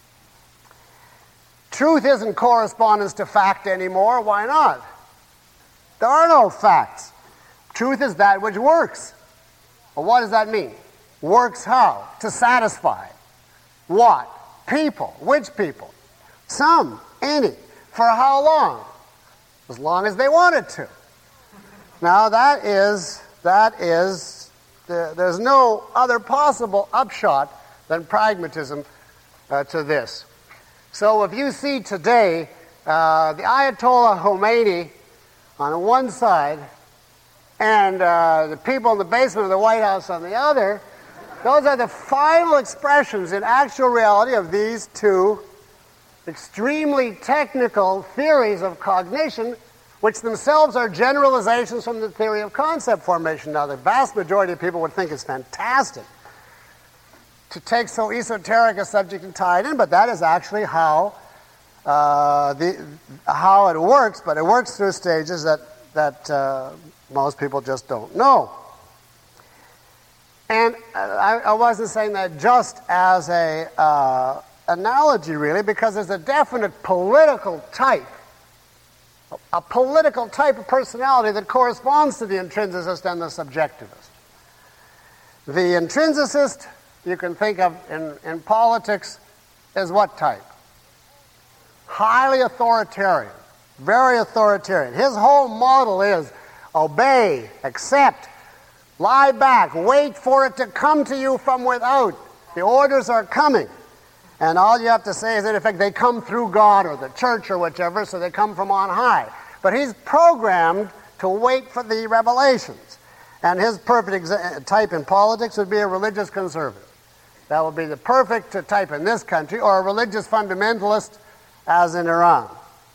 Truth isn't correspondence to fact anymore. Why not? There are no facts. Truth is that which works. Well, what does that mean? Works how? To satisfy. What? People. Which people? Some. Any. For how long? As long as they wanted to. Now that is, that is, the, there's no other possible upshot than pragmatism uh, to this. So if you see today uh, the Ayatollah Khomeini on one side and uh, the people in the basement of the White House on the other, those are the final expressions in actual reality of these two extremely technical theories of cognition, which themselves are generalizations from the theory of concept formation. Now, the vast majority of people would think it's fantastic to take so esoteric a subject and tie it in, but that is actually how uh, the how it works. But it works through stages that that uh, most people just don't know. And I, I wasn't saying that just as a uh, analogy, really, because there's a definite political type, a political type of personality that corresponds to the intrinsicist and the subjectivist. The intrinsicist, you can think of in, in politics, as what type? Highly authoritarian, very authoritarian. His whole model is obey, accept, lie back, wait for it to come to you from without. The orders are coming. And all you have to say is, in effect, they come through God or the church or whichever, so they come from on high. But he's programmed to wait for the revelations. And his perfect exa- type in politics would be a religious conservative. That would be the perfect type in this country, or a religious fundamentalist, as in Iran.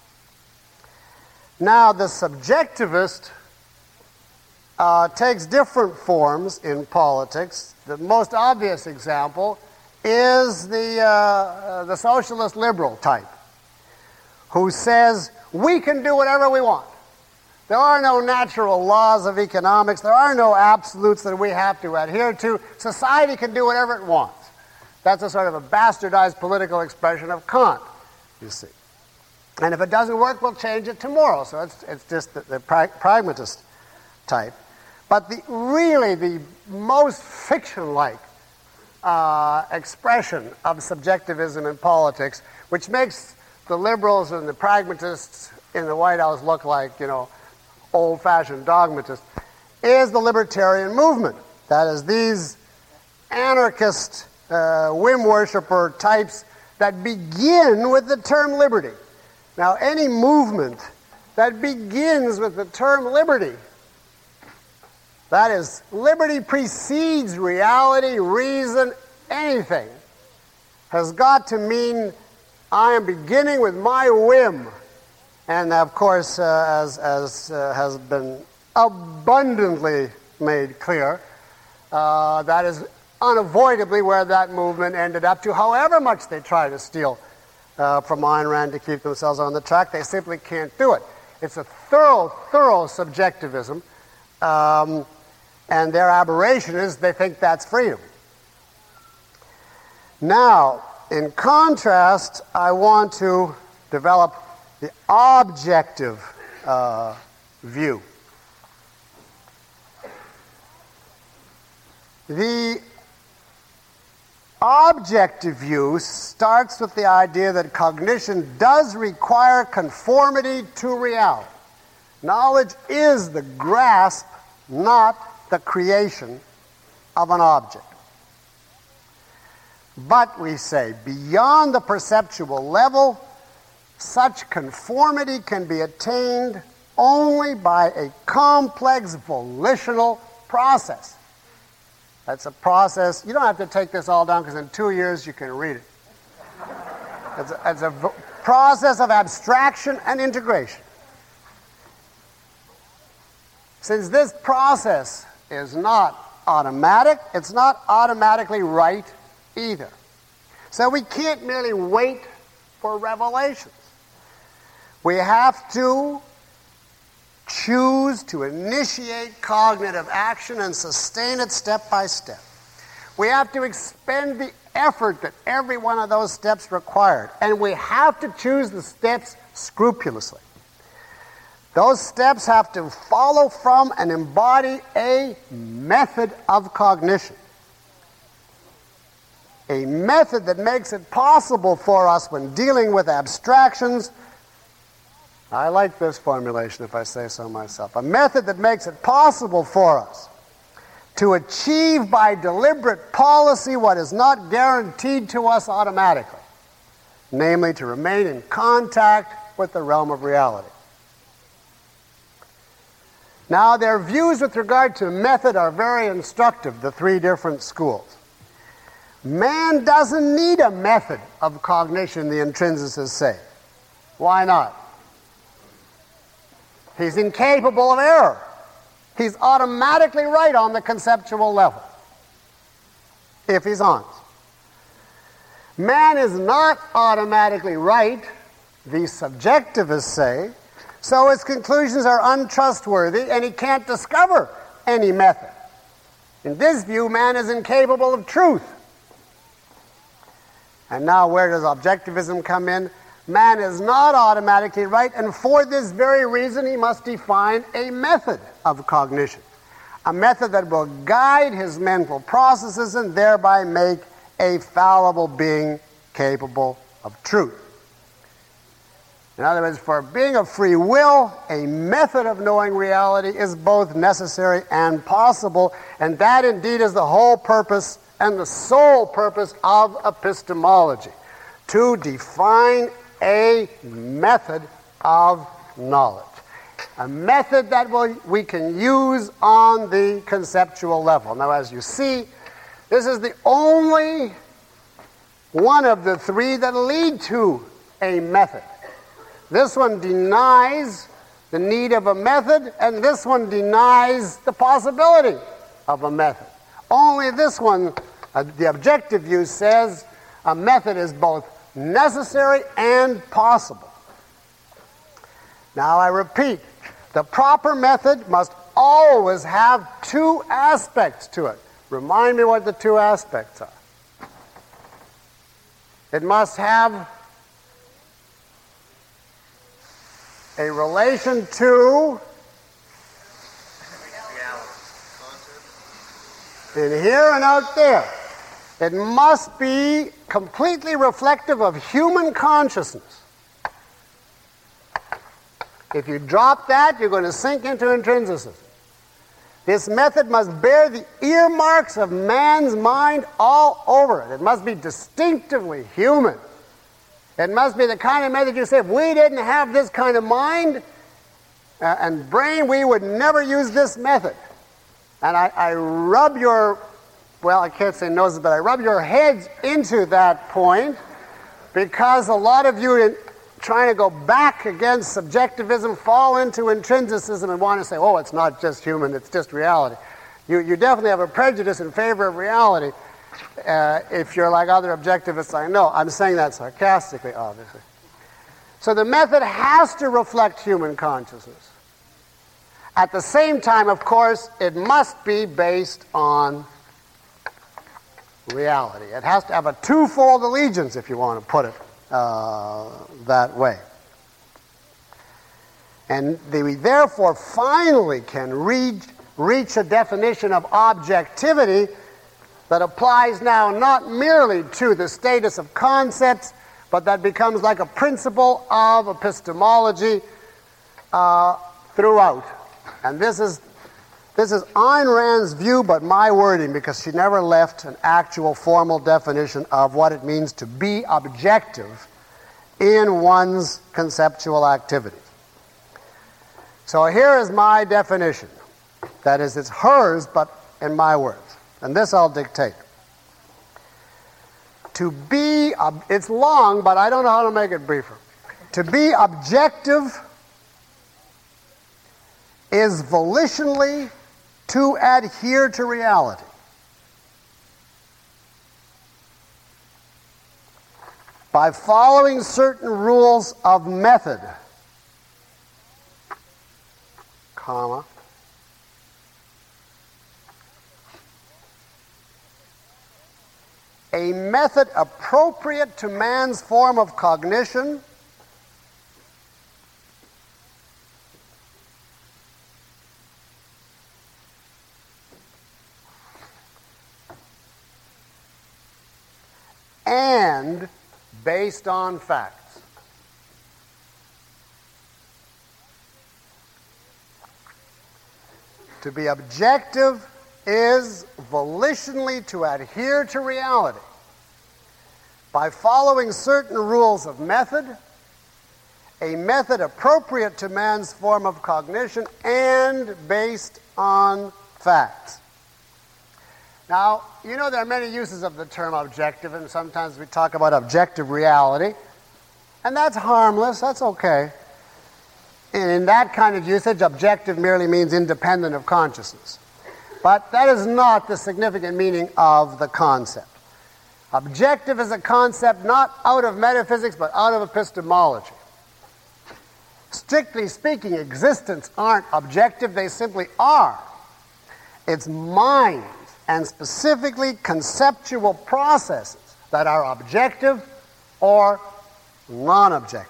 Now, the subjectivist uh, takes different forms in politics. The most obvious example is the, uh, the socialist liberal type, who says, we can do whatever we want. There are no natural laws of economics. There are no absolutes that we have to adhere to. Society can do whatever it wants. That's a sort of a bastardized political expression of Kant, you see. And if it doesn't work, we'll change it tomorrow. So it's, it's just the, the pra- pragmatist type. But the, really the most fiction-like uh, expression of subjectivism in politics, which makes the liberals and the pragmatists in the White House look like, you know, old-fashioned dogmatists, is the libertarian movement. That is, these anarchist, uh, whim worshiper types that begin with the term liberty. Now, any movement that begins with the term liberty, that is, liberty precedes reality, reason, anything, has got to mean I am beginning with my whim. And of course, uh, as, as uh, has been abundantly made clear, uh, that is unavoidably where that movement ended up to, however much they try to steal uh, from Ayn Rand to keep themselves on the track. They simply can't do it. It's a thorough, thorough subjectivism, um, and their aberration is they think that's freedom. Now, in contrast, I want to develop the objective uh, view. The objective view starts with the idea that cognition does require conformity to reality. Knowledge is the grasp, not the creation of an object. But, we say, beyond the perceptual level, such conformity can be attained only by a complex volitional process. That's a process. You don't have to take this all down because in two years you can read it. It's a, it's a v- process of abstraction and integration. Since this process is not automatic, it's not automatically right either. So we can't merely wait for revelations. We have to choose to initiate cognitive action and sustain it step by step. We have to expend the effort that every one of those steps required, and we have to choose the steps scrupulously. Those steps have to follow from and embody a method of cognition. A method that makes it possible for us when dealing with abstractions. I like this formulation, if I say so myself. A method that makes it possible for us to achieve by deliberate policy what is not guaranteed to us automatically, namely to remain in contact with the realm of reality. Now, their views with regard to method are very instructive, the three different schools. Man doesn't need a method of cognition, the intrinsicists say. Why not? He's incapable of error. He's automatically right on the conceptual level, if he's honest. Man is not automatically right, the subjectivists say, so his conclusions are untrustworthy and he can't discover any method. In this view, man is incapable of truth. And now where does objectivism come in? Man is not automatically right, and for this very reason he must define a method of cognition. A method that will guide his mental processes and thereby make a fallible being capable of truth. In other words, for being of free will, a method of knowing reality is both necessary and possible, and that indeed is the whole purpose and the sole purpose of epistemology, to define a method of knowledge. A method that will, we can use on the conceptual level. Now, as you see, this is the only one of the three that lead to a method. This one denies the need of a method, and this one denies the possibility of a method. Only this one, uh, the objective view, says a method is both necessary and possible. Now I repeat, The proper method must always have two aspects to it. Remind me what the two aspects are. It must have a relation to in here and out there. It must be completely reflective of human consciousness. If you drop that, you're going to sink into intrinsicism. This method must bear the earmarks of man's mind all over it. It must be distinctively human. It must be the kind of method you say, if we didn't have this kind of mind uh, and brain, we would never use this method. And I, I rub your, well, I can't say noses, but I rub your heads into that point, because a lot of you in trying to go back against subjectivism fall into intrinsicism and want to say, oh, it's not just human, it's just reality. You, you definitely have a prejudice in favor of reality uh, if you're like other objectivists I know. I'm saying that sarcastically, obviously. So the method has to reflect human consciousness. At the same time, of course, it must be based on reality. It has to have a twofold allegiance, if you want to put it uh, that way. And the, we therefore finally can reach, reach a definition of objectivity that applies now not merely to the status of concepts, but that becomes like a principle of epistemology uh, throughout. And this is this is Ayn Rand's view, but my wording, because she never left an actual formal definition of what it means to be objective in one's conceptual activity. So here is my definition. That is, it's hers, but in my words. And this I'll dictate. To be, ob- it's long, but I don't know how to make it briefer. To be objective is volitionally to adhere to reality. By following certain rules of method, comma, a method appropriate to man's form of cognition, and based on facts. To be objective is volitionally to adhere to reality by following certain rules of method, a method appropriate to man's form of cognition, and based on facts. Now, you know there are many uses of the term objective, and sometimes we talk about objective reality, and that's harmless, that's okay. And in that kind of usage, objective merely means independent of consciousness. But that is not the significant meaning of the concept. Objective is a concept not out of metaphysics, but out of epistemology. Strictly speaking, existents aren't objective, they simply are. It's mind, and specifically conceptual processes that are objective or non-objective.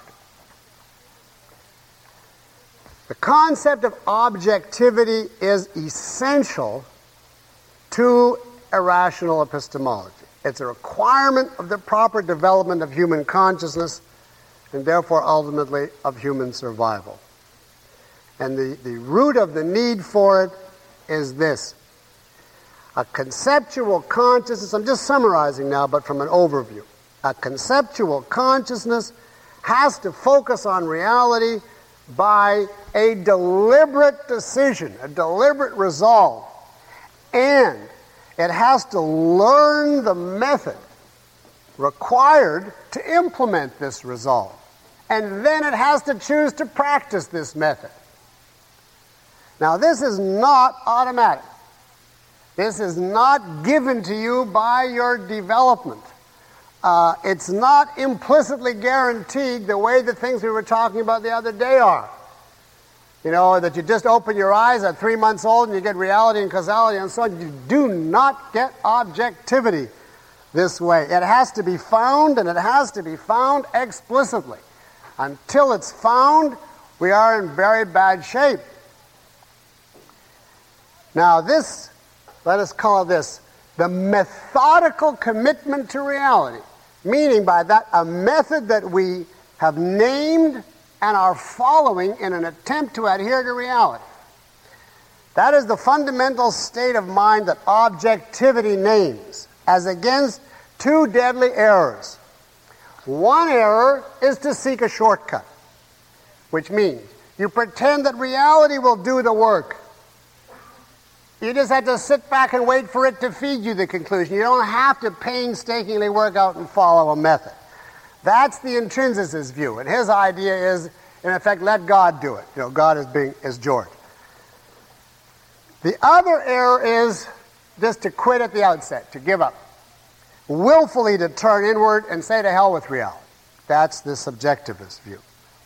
The concept of objectivity is essential to irrational epistemology. It's a requirement of the proper development of human consciousness and therefore ultimately of human survival. And the, the root of the need for it is this. A conceptual consciousness, I'm just summarizing now, but from an overview. A conceptual consciousness has to focus on reality by a deliberate decision, a deliberate resolve. And it has to learn the method required to implement this resolve. And then it has to choose to practice this method. Now, this is not automatic. This is not given to you by your development. Uh, it's not implicitly guaranteed the way the things we were talking about the other day are. you know, that you just open your eyes at three months old and you get reality and causality and so on. You do not get objectivity this way. It has to be found, and it has to be found explicitly. Until it's found, we are in very bad shape. Now this, let us call this the methodical commitment to reality, meaning by that a method that we have named and are following in an attempt to adhere to reality. That is the fundamental state of mind that objectivity names, as against two deadly errors. One error is to seek a shortcut, which means you pretend that reality will do the work. You just have to sit back and wait for it to feed you the conclusion. You don't have to painstakingly work out and follow a method. That's the intrinsicist view, and his idea is, in effect, let God do it. You know, God is being is George. The other error is just to quit at the outset, to give up, willfully to turn inward and say to hell with reality. That's the subjectivist view.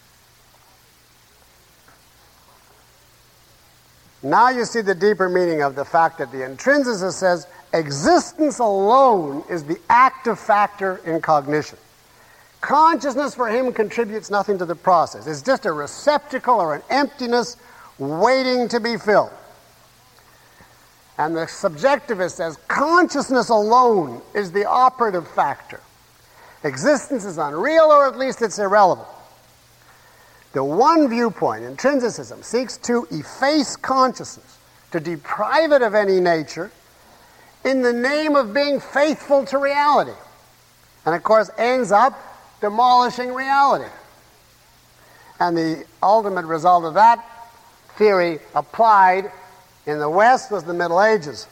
Now you see the deeper meaning of the fact that the intrinsicist says existence alone is the active factor in cognition. Consciousness for him contributes nothing to the process. It's just a receptacle or an emptiness waiting to be filled. And the subjectivist says consciousness alone is the operative factor. Existence is unreal, or at least it's irrelevant. The one viewpoint, intrinsicism, seeks to efface consciousness, to deprive it of any nature, in the name of being faithful to reality. And of course ends up demolishing reality. And the ultimate result of that theory applied in the West was the Middle Ages.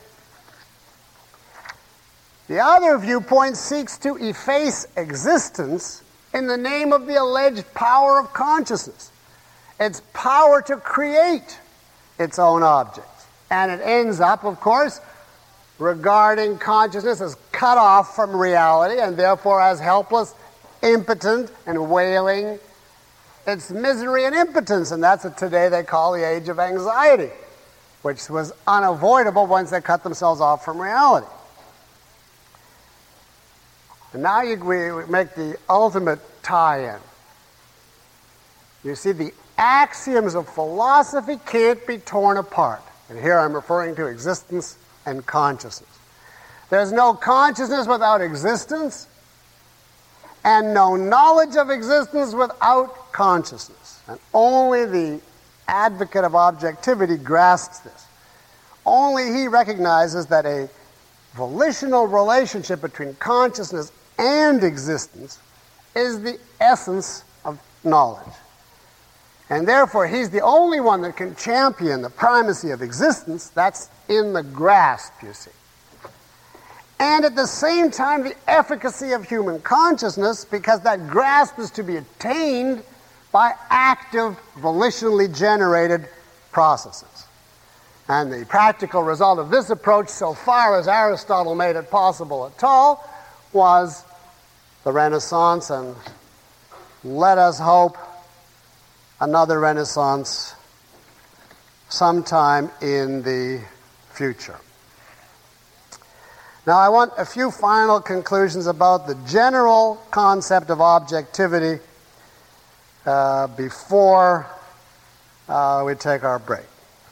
The other viewpoint seeks to efface existence in the name of the alleged power of consciousness, its power to create its own objects. And it ends up, of course, regarding consciousness as cut off from reality and therefore as helpless, impotent, and wailing its misery and impotence. And that's what today they call the age of anxiety, which was unavoidable once they cut themselves off from reality. And now you, we make the ultimate tie-in. You see, the axioms of philosophy can't be torn apart. And here I'm referring to existence and consciousness. There's no consciousness without existence, and no knowledge of existence without consciousness. And only the advocate of objectivity grasps this. Only he recognizes that a volitional relationship between consciousness and existence is the essence of knowledge. And therefore, he's the only one that can champion the primacy of existence. That's in the grasp, you see. And at the same time, the efficacy of human consciousness, because that grasp is to be attained by active, volitionally generated processes. And the practical result of this approach, so far as Aristotle made it possible at all, was the Renaissance, and let us hope another Renaissance sometime in the future. Now I want a few final conclusions about the general concept of objectivity uh, before uh, we take our break.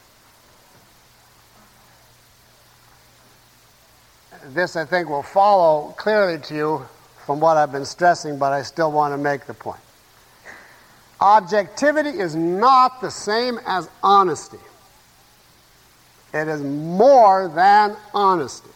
This, I think, will follow clearly to you from what I've been stressing, but I still want to make the point. Objectivity is not the same as honesty. It is more than honesty.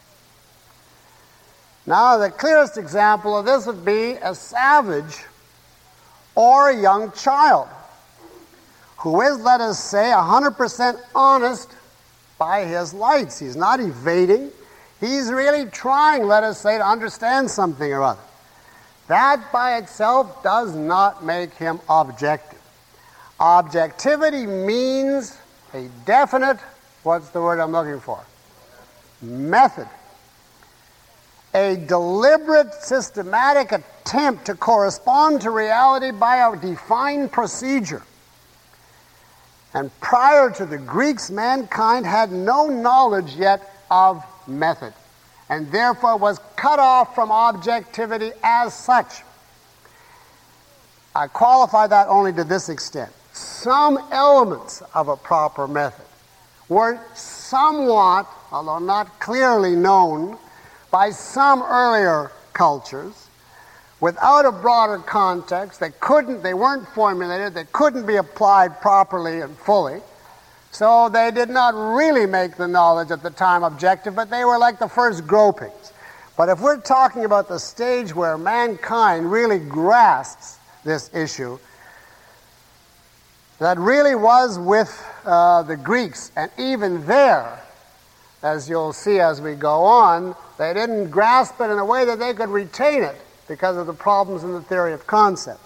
Now, the clearest example of this would be a savage or a young child who is, let us say, one hundred percent honest by his lights. He's not evading. He's really trying, let us say, to understand something or other. That by itself does not make him objective. Objectivity means a definite, what's the word I'm looking for? Method. A deliberate, systematic attempt to correspond to reality by a defined procedure. And prior to the Greeks, mankind had no knowledge yet of method, and therefore was cut off from objectivity as such. I qualify that only to this extent. Some elements of a proper method were somewhat, although not clearly known, by some earlier cultures, without a broader context. They couldn't, they weren't formulated, they couldn't be applied properly and fully. So they did not really make the knowledge at the time objective, but they were like the first gropings. But if we're talking about the stage where mankind really grasps this issue, that really was with uh, the Greeks. And even there, as you'll see as we go on, they didn't grasp it in a way that they could retain it because of the problems in the theory of concepts.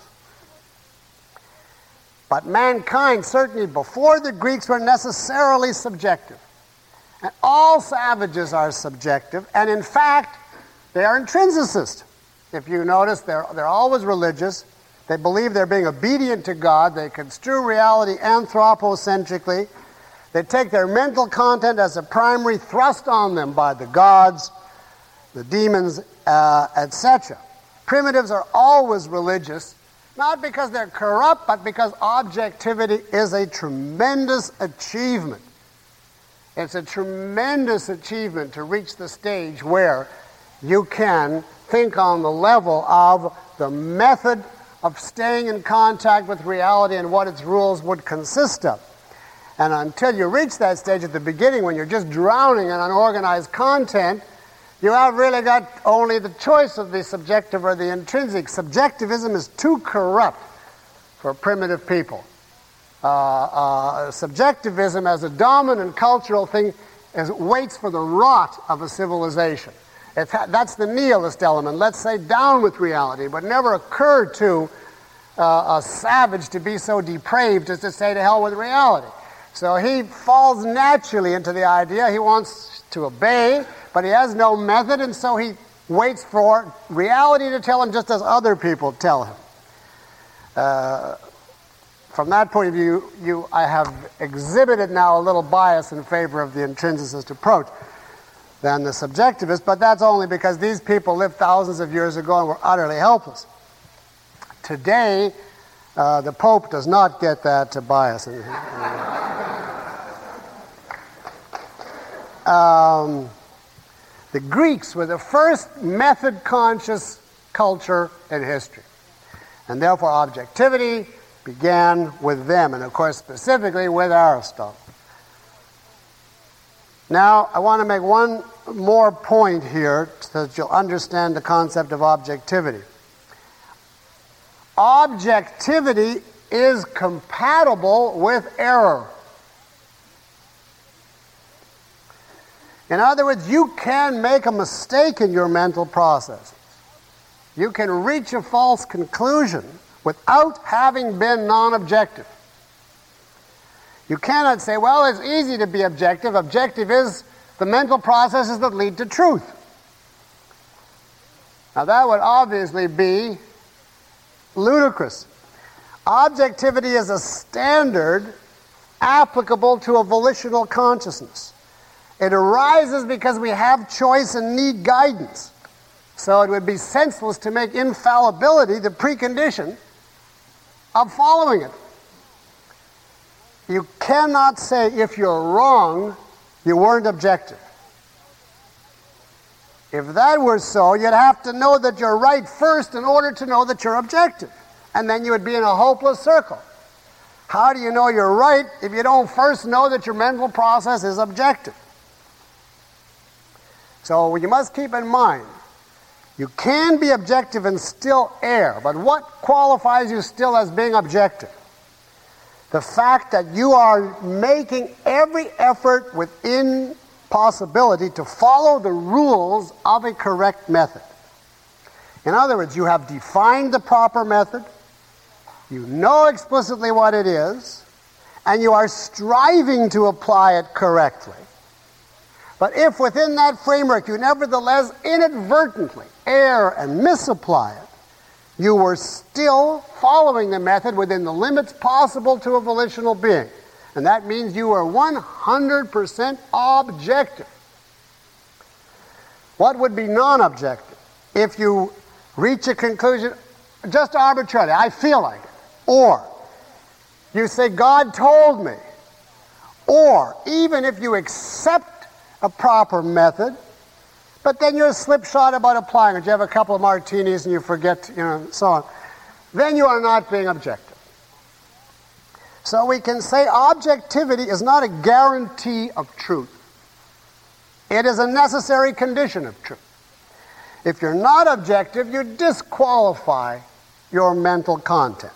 But mankind, certainly before the Greeks, were necessarily subjective. And all savages are subjective, and in fact, they are intrinsicist. If you notice, they're, they're always religious. They believe they're being obedient to God. They construe reality anthropocentrically. They take their mental content as a primary thrust on them by the gods, the demons, uh, et cetera. Primitives are always religious, not because they're corrupt, but because objectivity is a tremendous achievement. It's a tremendous achievement to reach the stage where you can think on the level of the method of staying in contact with reality and what its rules would consist of. And until you reach that stage at the beginning, when you're just drowning in unorganized content, you have really got only the choice of the subjective or the intrinsic. Subjectivism is too corrupt for primitive people. Uh, uh, subjectivism as a dominant cultural thing is, waits for the rot of a civilization. It's, that's the nihilist element. Let's say down with reality. It would never occur to uh, a savage to be so depraved as to say to hell with reality. So he falls naturally into the idea he wants to obey, but he has no method, and so he waits for reality to tell him just as other people tell him. Uh, from that point of view, you, I have exhibited now a little bias in favor of the intrinsicist approach than the subjectivist, but that's only because these people lived thousands of years ago and were utterly helpless. Today, uh, the Pope does not get that uh, bias. um, the Greeks were the first method-conscious culture in history, and therefore objectivity began with them, and of course specifically with Aristotle. Now, I want to make one more point here so that you'll understand the concept of objectivity. Objectivity is compatible with error. In other words, you can make a mistake in your mental processes. You can reach a false conclusion without having been non-objective. You cannot say, well, it's easy to be objective. Objective is the mental processes that lead to truth. Now, that would obviously be ludicrous. Objectivity is a standard applicable to a volitional consciousness. It arises because we have choice and need guidance. So it would be senseless to make infallibility the precondition of following it. You cannot say if you're wrong, you weren't objective. If that were so, you'd have to know that you're right first in order to know that you're objective. And then you would be in a hopeless circle. How do you know you're right if you don't first know that your mental process is objective? So you must keep in mind, you can be objective and still err, but what qualifies you still as being objective? The fact that you are making every effort within possibility to follow the rules of a correct method. In other words, you have defined the proper method, you know explicitly what it is, and you are striving to apply it correctly. But if within that framework you nevertheless inadvertently err and misapply it, you were still following the method within the limits possible to a volitional being. And that means you are one hundred percent objective. What would be non-objective? If you reach a conclusion just arbitrarily, I feel like it. Or you say, God told me. Or even if you accept a proper method, but then you're slipshod about applying it. You have a couple of martinis and you forget, you know, so on. Then you are not being objective. So we can say objectivity is not a guarantee of truth. It is a necessary condition of truth. If you're not objective, you disqualify your mental contents.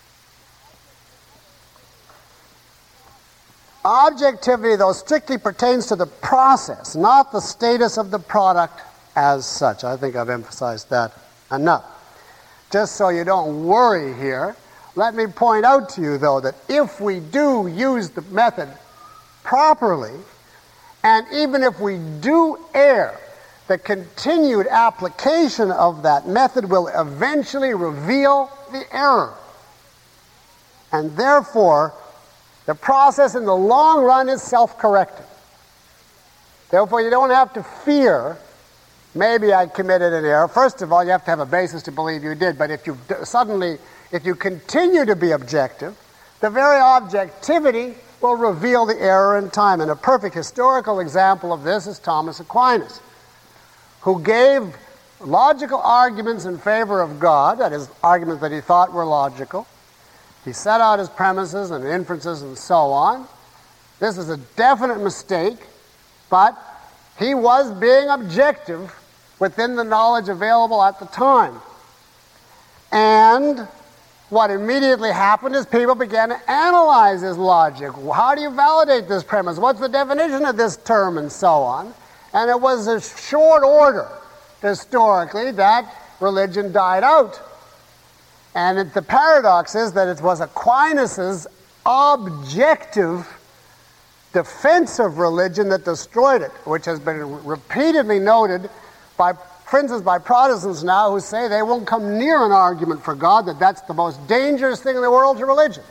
Objectivity, though, strictly pertains to the process, not the status of the product as such. I think I've emphasized that enough. Just so you don't worry here, let me point out to you, though, that if we do use the method properly, and even if we do err, the continued application of that method will eventually reveal the error. And therefore, the process in the long run is self-correcting. Therefore, you don't have to fear, maybe I committed an error. First of all, you have to have a basis to believe you did. But if you suddenly, if you continue to be objective, the very objectivity will reveal the error in time. And a perfect historical example of this is Thomas Aquinas, who gave logical arguments in favor of God, that is, arguments that he thought were logical. He set out his premises and inferences and so on. This is a definite mistake, but he was being objective within the knowledge available at the time. And what immediately happened is people began to analyze his logic. How do you validate this premise? What's the definition of this term? And so on. And it was a short order, historically, that religion died out. And it, the paradox is that it was Aquinas' objective defense of religion that destroyed it, which has been repeatedly noted by, for instance, by Protestants now who say they won't come near an argument for God, that that's the most dangerous thing in the world to religion.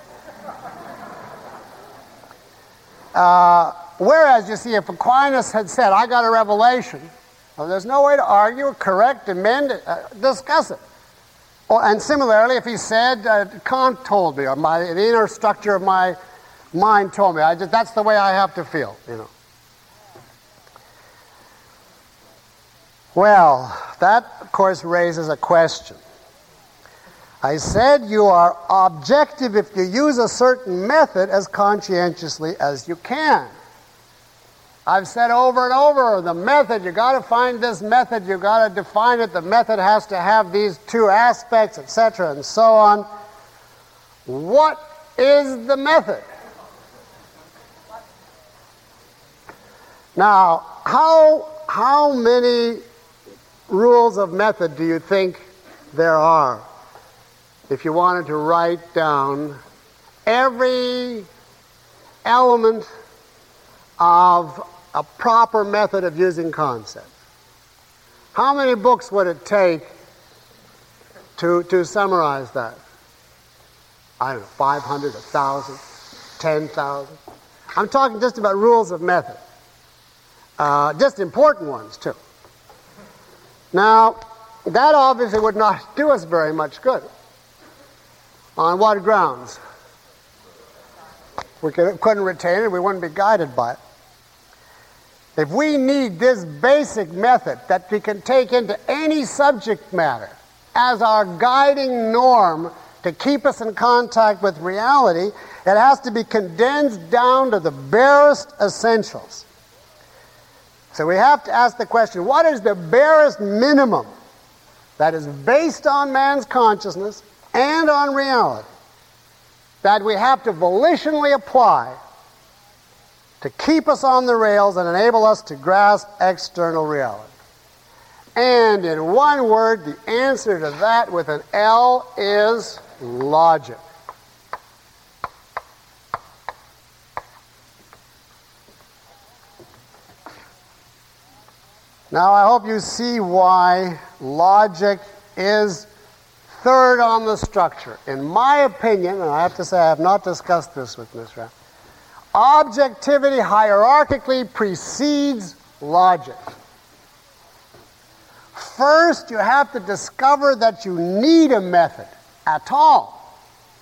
Uh, whereas, you see, if Aquinas had said, I got a revelation, well, there's no way to argue, correct, amend, uh, discuss it. Oh, and similarly, if he said, uh, Kant told me, or my, the inner structure of my mind told me, I just, that's the way I have to feel, you know. Well, that, of course, raises a question. I said you are objective if you use a certain method as conscientiously as you can. I've said over and over, the method, you got to find this method, you got to define it, the method has to have these two aspects, et cetera, and so on. What is the method? Now, how, how many rules of method do you think there are? If you wanted to write down every element of a proper method of using concepts. How many books would it take to, to summarize that? I don't know, five hundred, one thousand, ten thousand? I'm talking just about rules of method. Uh, just important ones, too. Now, that obviously would not do us very much good. On what grounds? We couldn't retain it, we wouldn't be guided by it. If we need this basic method that we can take into any subject matter as our guiding norm to keep us in contact with reality, it has to be condensed down to the barest essentials. So we have to ask the question, what is the barest minimum that is based on man's consciousness and on reality that we have to volitionally apply to keep us on the rails and enable us to grasp external reality? And in one word, the answer to that with an L is logic. Now, I hope you see why logic is third on the structure. In my opinion, and I have to say I have not discussed this with Miz Rapp, Objectivity hierarchically precedes logic. First, you have to discover that you need a method at all,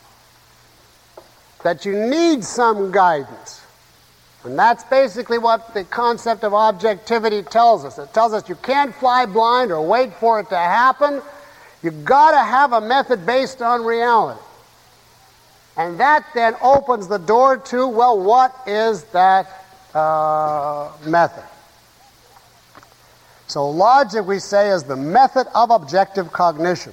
that you need some guidance. And that's basically what the concept of objectivity tells us. It tells us you can't fly blind or wait for it to happen. You've got to have a method based on reality. And that then opens the door to, well, what is that uh, method? So logic, we say, is the method of objective cognition.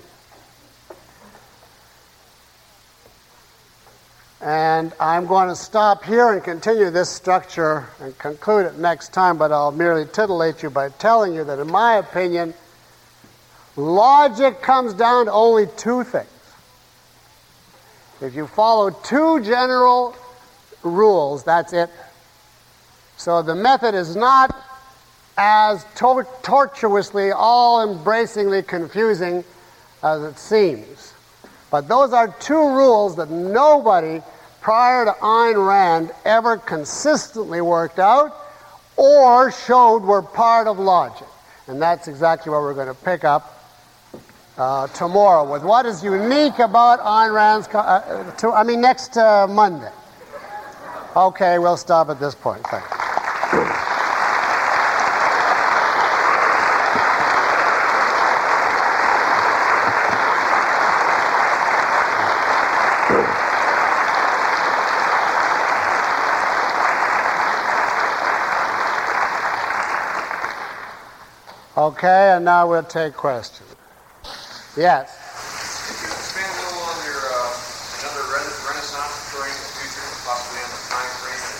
And I'm going to stop here and continue this structure and conclude it next time, but I'll merely titillate you by telling you that, in my opinion, logic comes down to only two things. If you follow two general rules, that's it. So the method is not as tor- tortuously, all-embracingly confusing as it seems. But those are two rules that nobody prior to Ayn Rand ever consistently worked out or showed were part of logic. And that's exactly what we're going to pick up uh, tomorrow with what is unique about Ayn Rand's... Co- uh, to, I mean, next uh, Monday. Okay, we'll stop at this point. Thanks. Okay, and now we'll take questions. Yes? Could you expand a little on your uh, another re- Renaissance occurring in the future, possibly on the time frame and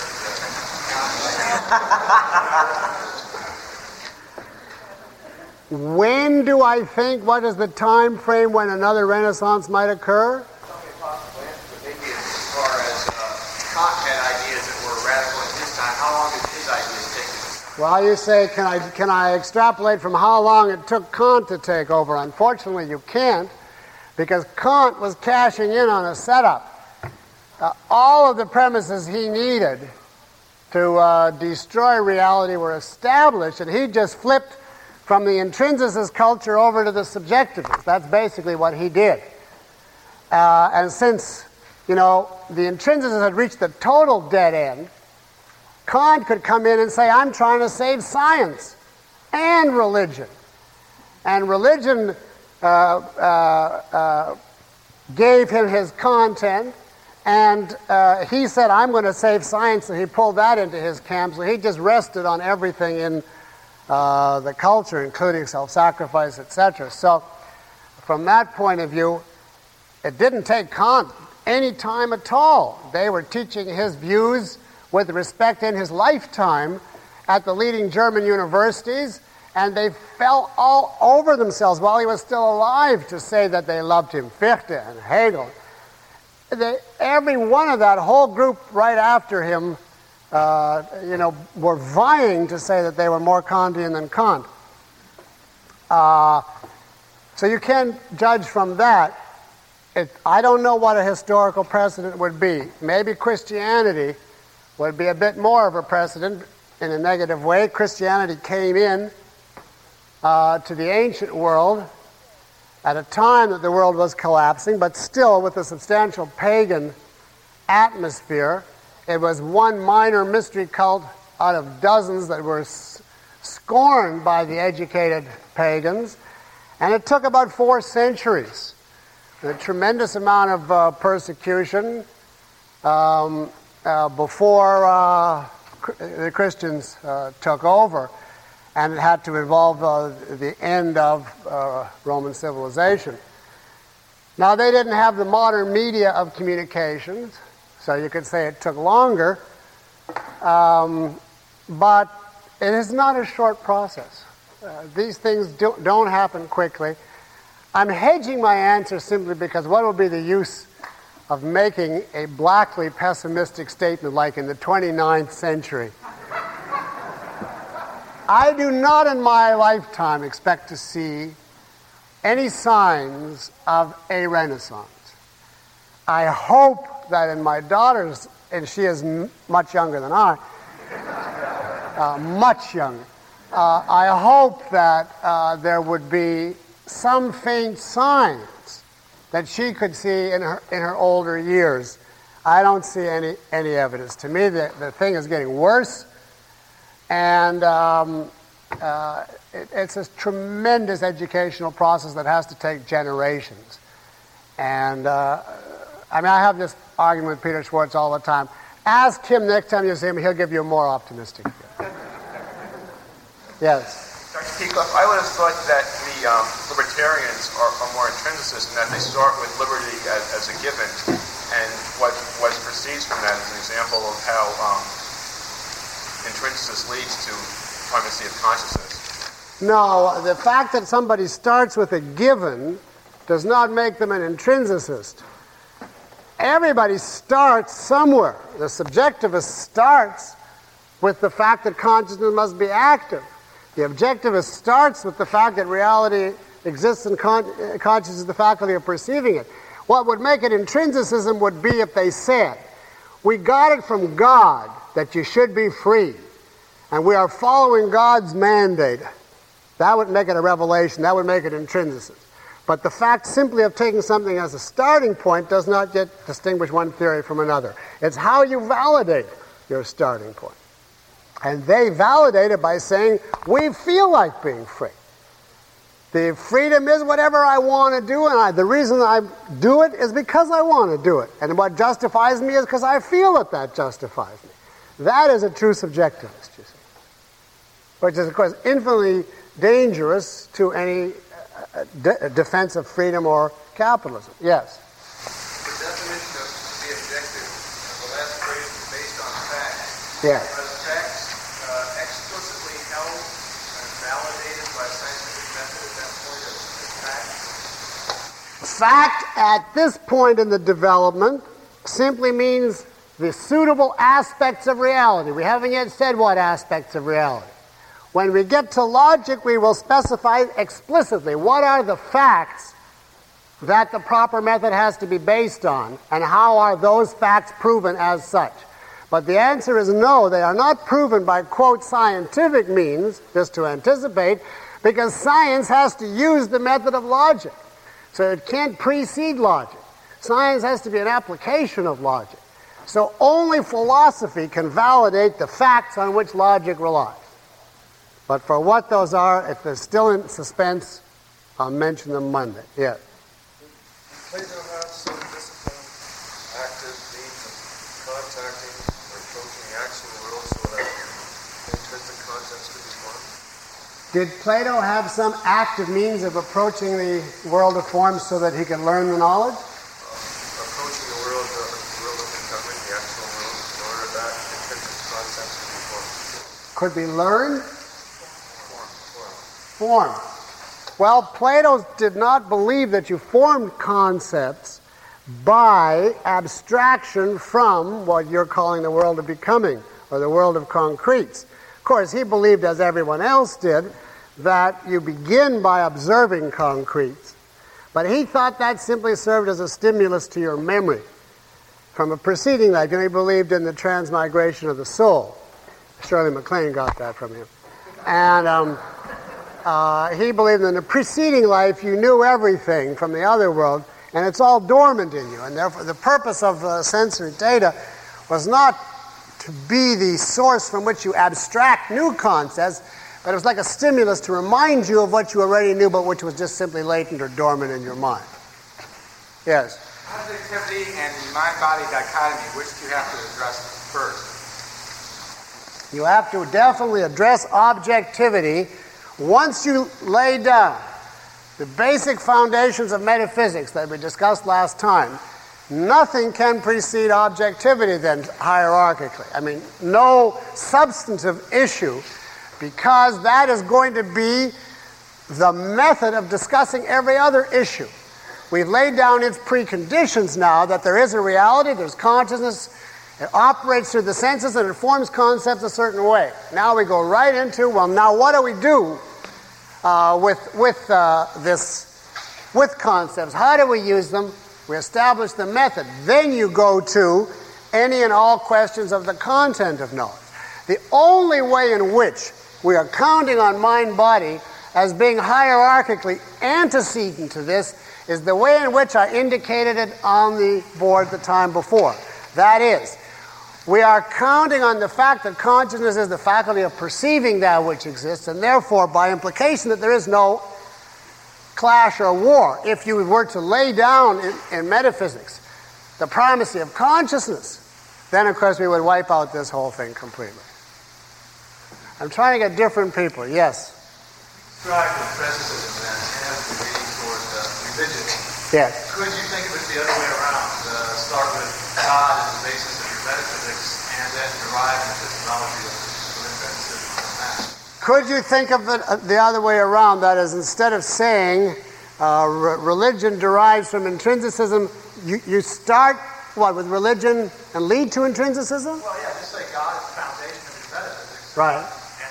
comparison to When do I think, what is the time frame when another Renaissance might occur? Okay, possibly, but maybe as far as uh, Kant had ideas that were radical at his time, how long did his ideas take? Well, you say, can I, can I extrapolate from how long it took Kant to take over? Unfortunately, you can't, because Kant was cashing in on a setup. Uh, all of the premises he needed to uh, destroy reality were established, and he just flipped from the intrinsicist culture over to the subjectivist. That's basically what he did. Uh, and since, you know, the intrinsicists had reached the total dead end, Kant could come in and say, I'm trying to save science and religion. And religion uh, uh, uh, gave him his content, and uh, he said, I'm going to save science, and he pulled that into his camp, so he just rested on everything in uh, the culture, including self-sacrifice, et cetera. So from that point of view, it didn't take Kant any time at all. They were teaching his views with respect in his lifetime at the leading German universities, and they fell all over themselves while he was still alive to say that they loved him. Fichte and Hegel. They, every one of that whole group right after him, uh, you know, were vying to say that they were more Kantian than Kant. Uh, so you can't judge from that. It, I don't know what a historical precedent would be. Maybe Christianity would be a bit more of a precedent in a negative way. Christianity came in uh, to the ancient world at a time that the world was collapsing, but still with a substantial pagan atmosphere. It was one minor mystery cult out of dozens that were s- scorned by the educated pagans, and it took about four centuries. A tremendous amount of uh, persecution, um, Uh, before uh, the Christians uh, took over, and it had to involve uh, the end of uh, Roman civilization. Now, they didn't have the modern media of communications, so you could say it took longer, um, but it is not a short process. Uh, these things do, don't happen quickly. I'm hedging my answer simply because what would be the use of making a blackly pessimistic statement like in the twenty-ninth century? I do not in my lifetime expect to see any signs of a renaissance. I hope that in my daughter's and she is m- much younger than I, uh, much younger. Uh, I hope that uh, there would be some faint signs that she could see in her in her older years. I don't see any any evidence. To me, the, the thing is getting worse, and um, uh, it, it's a tremendous educational process that has to take generations. And uh, I mean, I have this argument with Peter Schwartz all the time. Ask him next time you see him; he'll give you a more optimistic view. Yes. Doctor Peikoff, I would have thought that the um, libertarians are, are more intrinsicists in that they start with liberty as, as a given, and what what proceeds from that is an example of how um, intrinsicist leads to primacy of consciousness. No, the fact that somebody starts with a given does not make them an intrinsicist. Everybody starts somewhere. The subjectivist starts with the fact that consciousness must be active. The objectivist starts with the fact that reality exists and con- consciousness is the faculty of perceiving it. What would make it intrinsicism would be if they said, we got it from God that you should be free, and we are following God's mandate. That would make it a revelation. That would make it intrinsicism. But the fact simply of taking something as a starting point does not yet distinguish one theory from another. It's how you validate your starting point. And they validate it by saying, we feel like being free. The freedom is whatever I want to do, and I, the reason I do it is because I want to do it. And what justifies me is because I feel that that justifies me. That is a true subjectivist, you see. Which is, of course, infinitely dangerous to any uh, de- defense of freedom or capitalism. Yes? The definition of to be objective, the last phrase is based on facts. Yes. Are the facts uh, explicitly held and validated by scientific method at that point as facts? Fact at this point in the development simply means the suitable aspects of reality. We haven't yet said what aspects of reality. When we get to logic, we will specify explicitly what are the facts that the proper method has to be based on, and how are those facts proven as such. But the answer is no, they are not proven by, quote, scientific means, just to anticipate, because science has to use the method of logic. So it can't precede logic. Science has to be an application of logic. So only philosophy can validate the facts on which logic relies. But for what those are, if they're still in suspense, I'll mention them Monday. Yes. Plato has some disciplined, active means of contacting or approaching the actual world so that intrinsic concepts could be formed? Did Plato have some active means of approaching the world of forms so that he could learn the knowledge? Uh, approaching the world, uh, the world of becoming, the actual world, in order that intrinsic concepts could be formed. Could be learned? Form. Form. Well, Plato did not believe that you formed concepts by abstraction from what you're calling the world of becoming, or the world of concretes. Of course, he believed, as everyone else did, that you begin by observing concretes. But he thought that simply served as a stimulus to your memory from a preceding life. And he believed in the transmigration of the soul. Shirley MacLaine got that from him. And um, uh, he believed in the preceding life you knew everything from the other world, and it's all dormant in you. And therefore, the purpose of uh, sensory data was not to be the source from which you abstract new concepts, but it was like a stimulus to remind you of what you already knew, but which was just simply latent or dormant in your mind. Yes? Objectivity and mind-body dichotomy, which do you have to address first? You have to definitely address objectivity once you lay down the basic foundations of metaphysics that we discussed last time. Nothing can precede objectivity then hierarchically. I mean, no substantive issue, because that is going to be the method of discussing every other issue. We've laid down its preconditions now that there is a reality, there's consciousness, it operates through the senses, and it forms concepts a certain way. Now we go right into, well, now what do we do uh, with, with uh, this, with concepts? How do we use them? We establish the method. Then you go to any and all questions of the content of knowledge. The only way in which we are counting on mind-body as being hierarchically antecedent to this is the way in which I indicated it on the board the time before. That is, we are counting on the fact that consciousness is the faculty of perceiving that which exists, and therefore, by implication, that there is no clash or war. If you were to lay down in, in metaphysics the primacy of consciousness, then, of course, we would wipe out this whole thing completely. I'm trying to get different people. Yes? Describe the precedent then as the leading toward uh, religion. Yes. Could you think of it the other way around? Uh, start with God as the basis of your metaphysics and then derive an epistemology of intrinsicism from that? Could you think of it the other way around? That is, instead of saying uh, re- religion derives from intrinsicism, you, you start, what, with religion and lead to intrinsicism? Well, yeah, just say God is the foundation of your metaphysics. Right.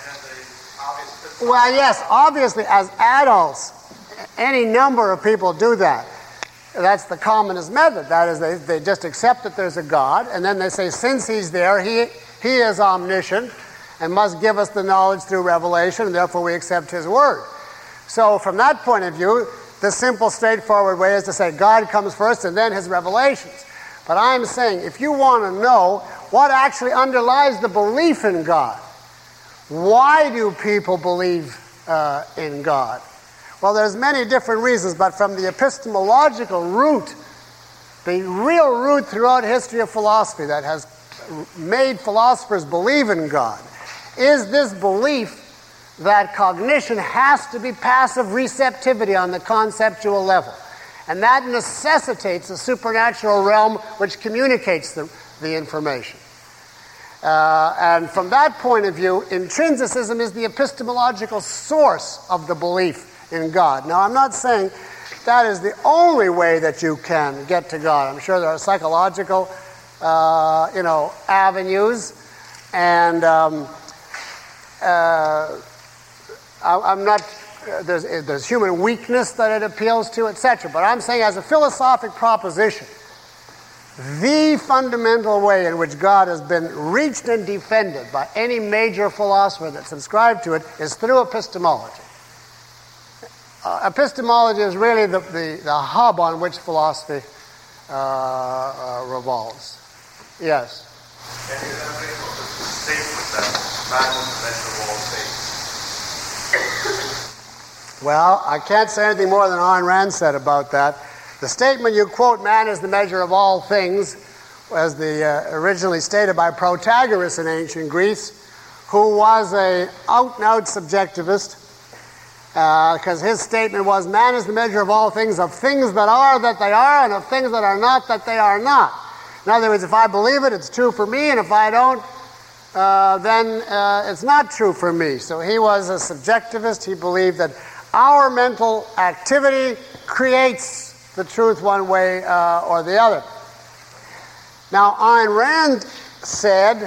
Well, Well, yes, obviously, as adults, any number of people do that. That's the commonest method. That is, they, they just accept that there's a God, and then they say, since he's there, he, he is omniscient and must give us the knowledge through revelation, and therefore we accept his word. So from that point of view, the simple, straightforward way is to say God comes first and then his revelations. But I'm saying, if you want to know what actually underlies the belief in God, why do people believe uh, in God? Well, there's many different reasons, but from the epistemological root, the real root throughout history of philosophy that has made philosophers believe in God is this belief that cognition has to be passive receptivity on the conceptual level. And that necessitates a supernatural realm which communicates the, the information. Uh, and from that point of view, intrinsicism is the epistemological source of the belief in God. Now, I'm not saying that is the only way that you can get to God. I'm sure there are psychological, uh, you know, avenues, and um, uh, I, I'm not. Uh, there's, there's human weakness that it appeals to, et cetera. But I'm saying, as a philosophic proposition, the fundamental way in which God has been reached and defended by any major philosopher that subscribed to it is through epistemology. Uh, epistemology is really the, the, the hub on which philosophy uh, uh, revolves. Yes? Can you have a statement that man is the measure of all things? Well, I can't say anything more than Ayn Rand said about that. The statement you quote, man is the measure of all things, was the, uh, originally stated by Protagoras in ancient Greece, who was an out-and-out subjectivist, because uh, his statement was, man is the measure of all things, of things that are that they are, and of things that are not that they are not. In other words, if I believe it, it's true for me, and if I don't, uh, then uh, it's not true for me. So he was a subjectivist. He believed that our mental activity creates the truth one way uh, or the other. Now, Ayn Rand said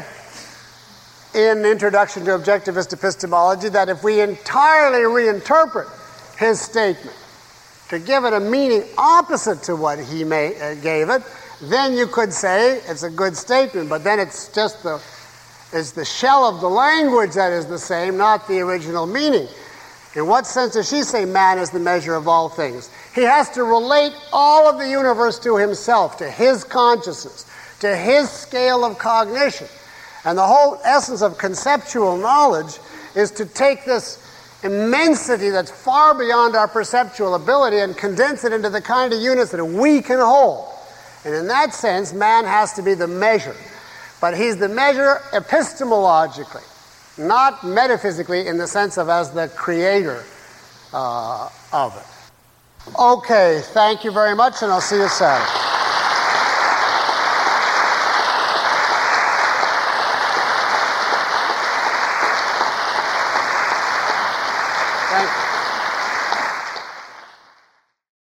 in Introduction to Objectivist Epistemology that if we entirely reinterpret his statement to give it a meaning opposite to what he may, uh, gave it, then you could say it's a good statement, but then it's just the, it's the shell of the language that is the same, not the original meaning. In what sense does she say man is the measure of all things? He has to relate all of the universe to himself, to his consciousness, to his scale of cognition. And the whole essence of conceptual knowledge is to take this immensity that's far beyond our perceptual ability and condense it into the kind of units that we can hold. And in that sense, man has to be the measure. But he's the measure epistemologically, not metaphysically in the sense of as the creator uh, of it. Okay, thank you very much, and I'll see you Saturday. Thank you.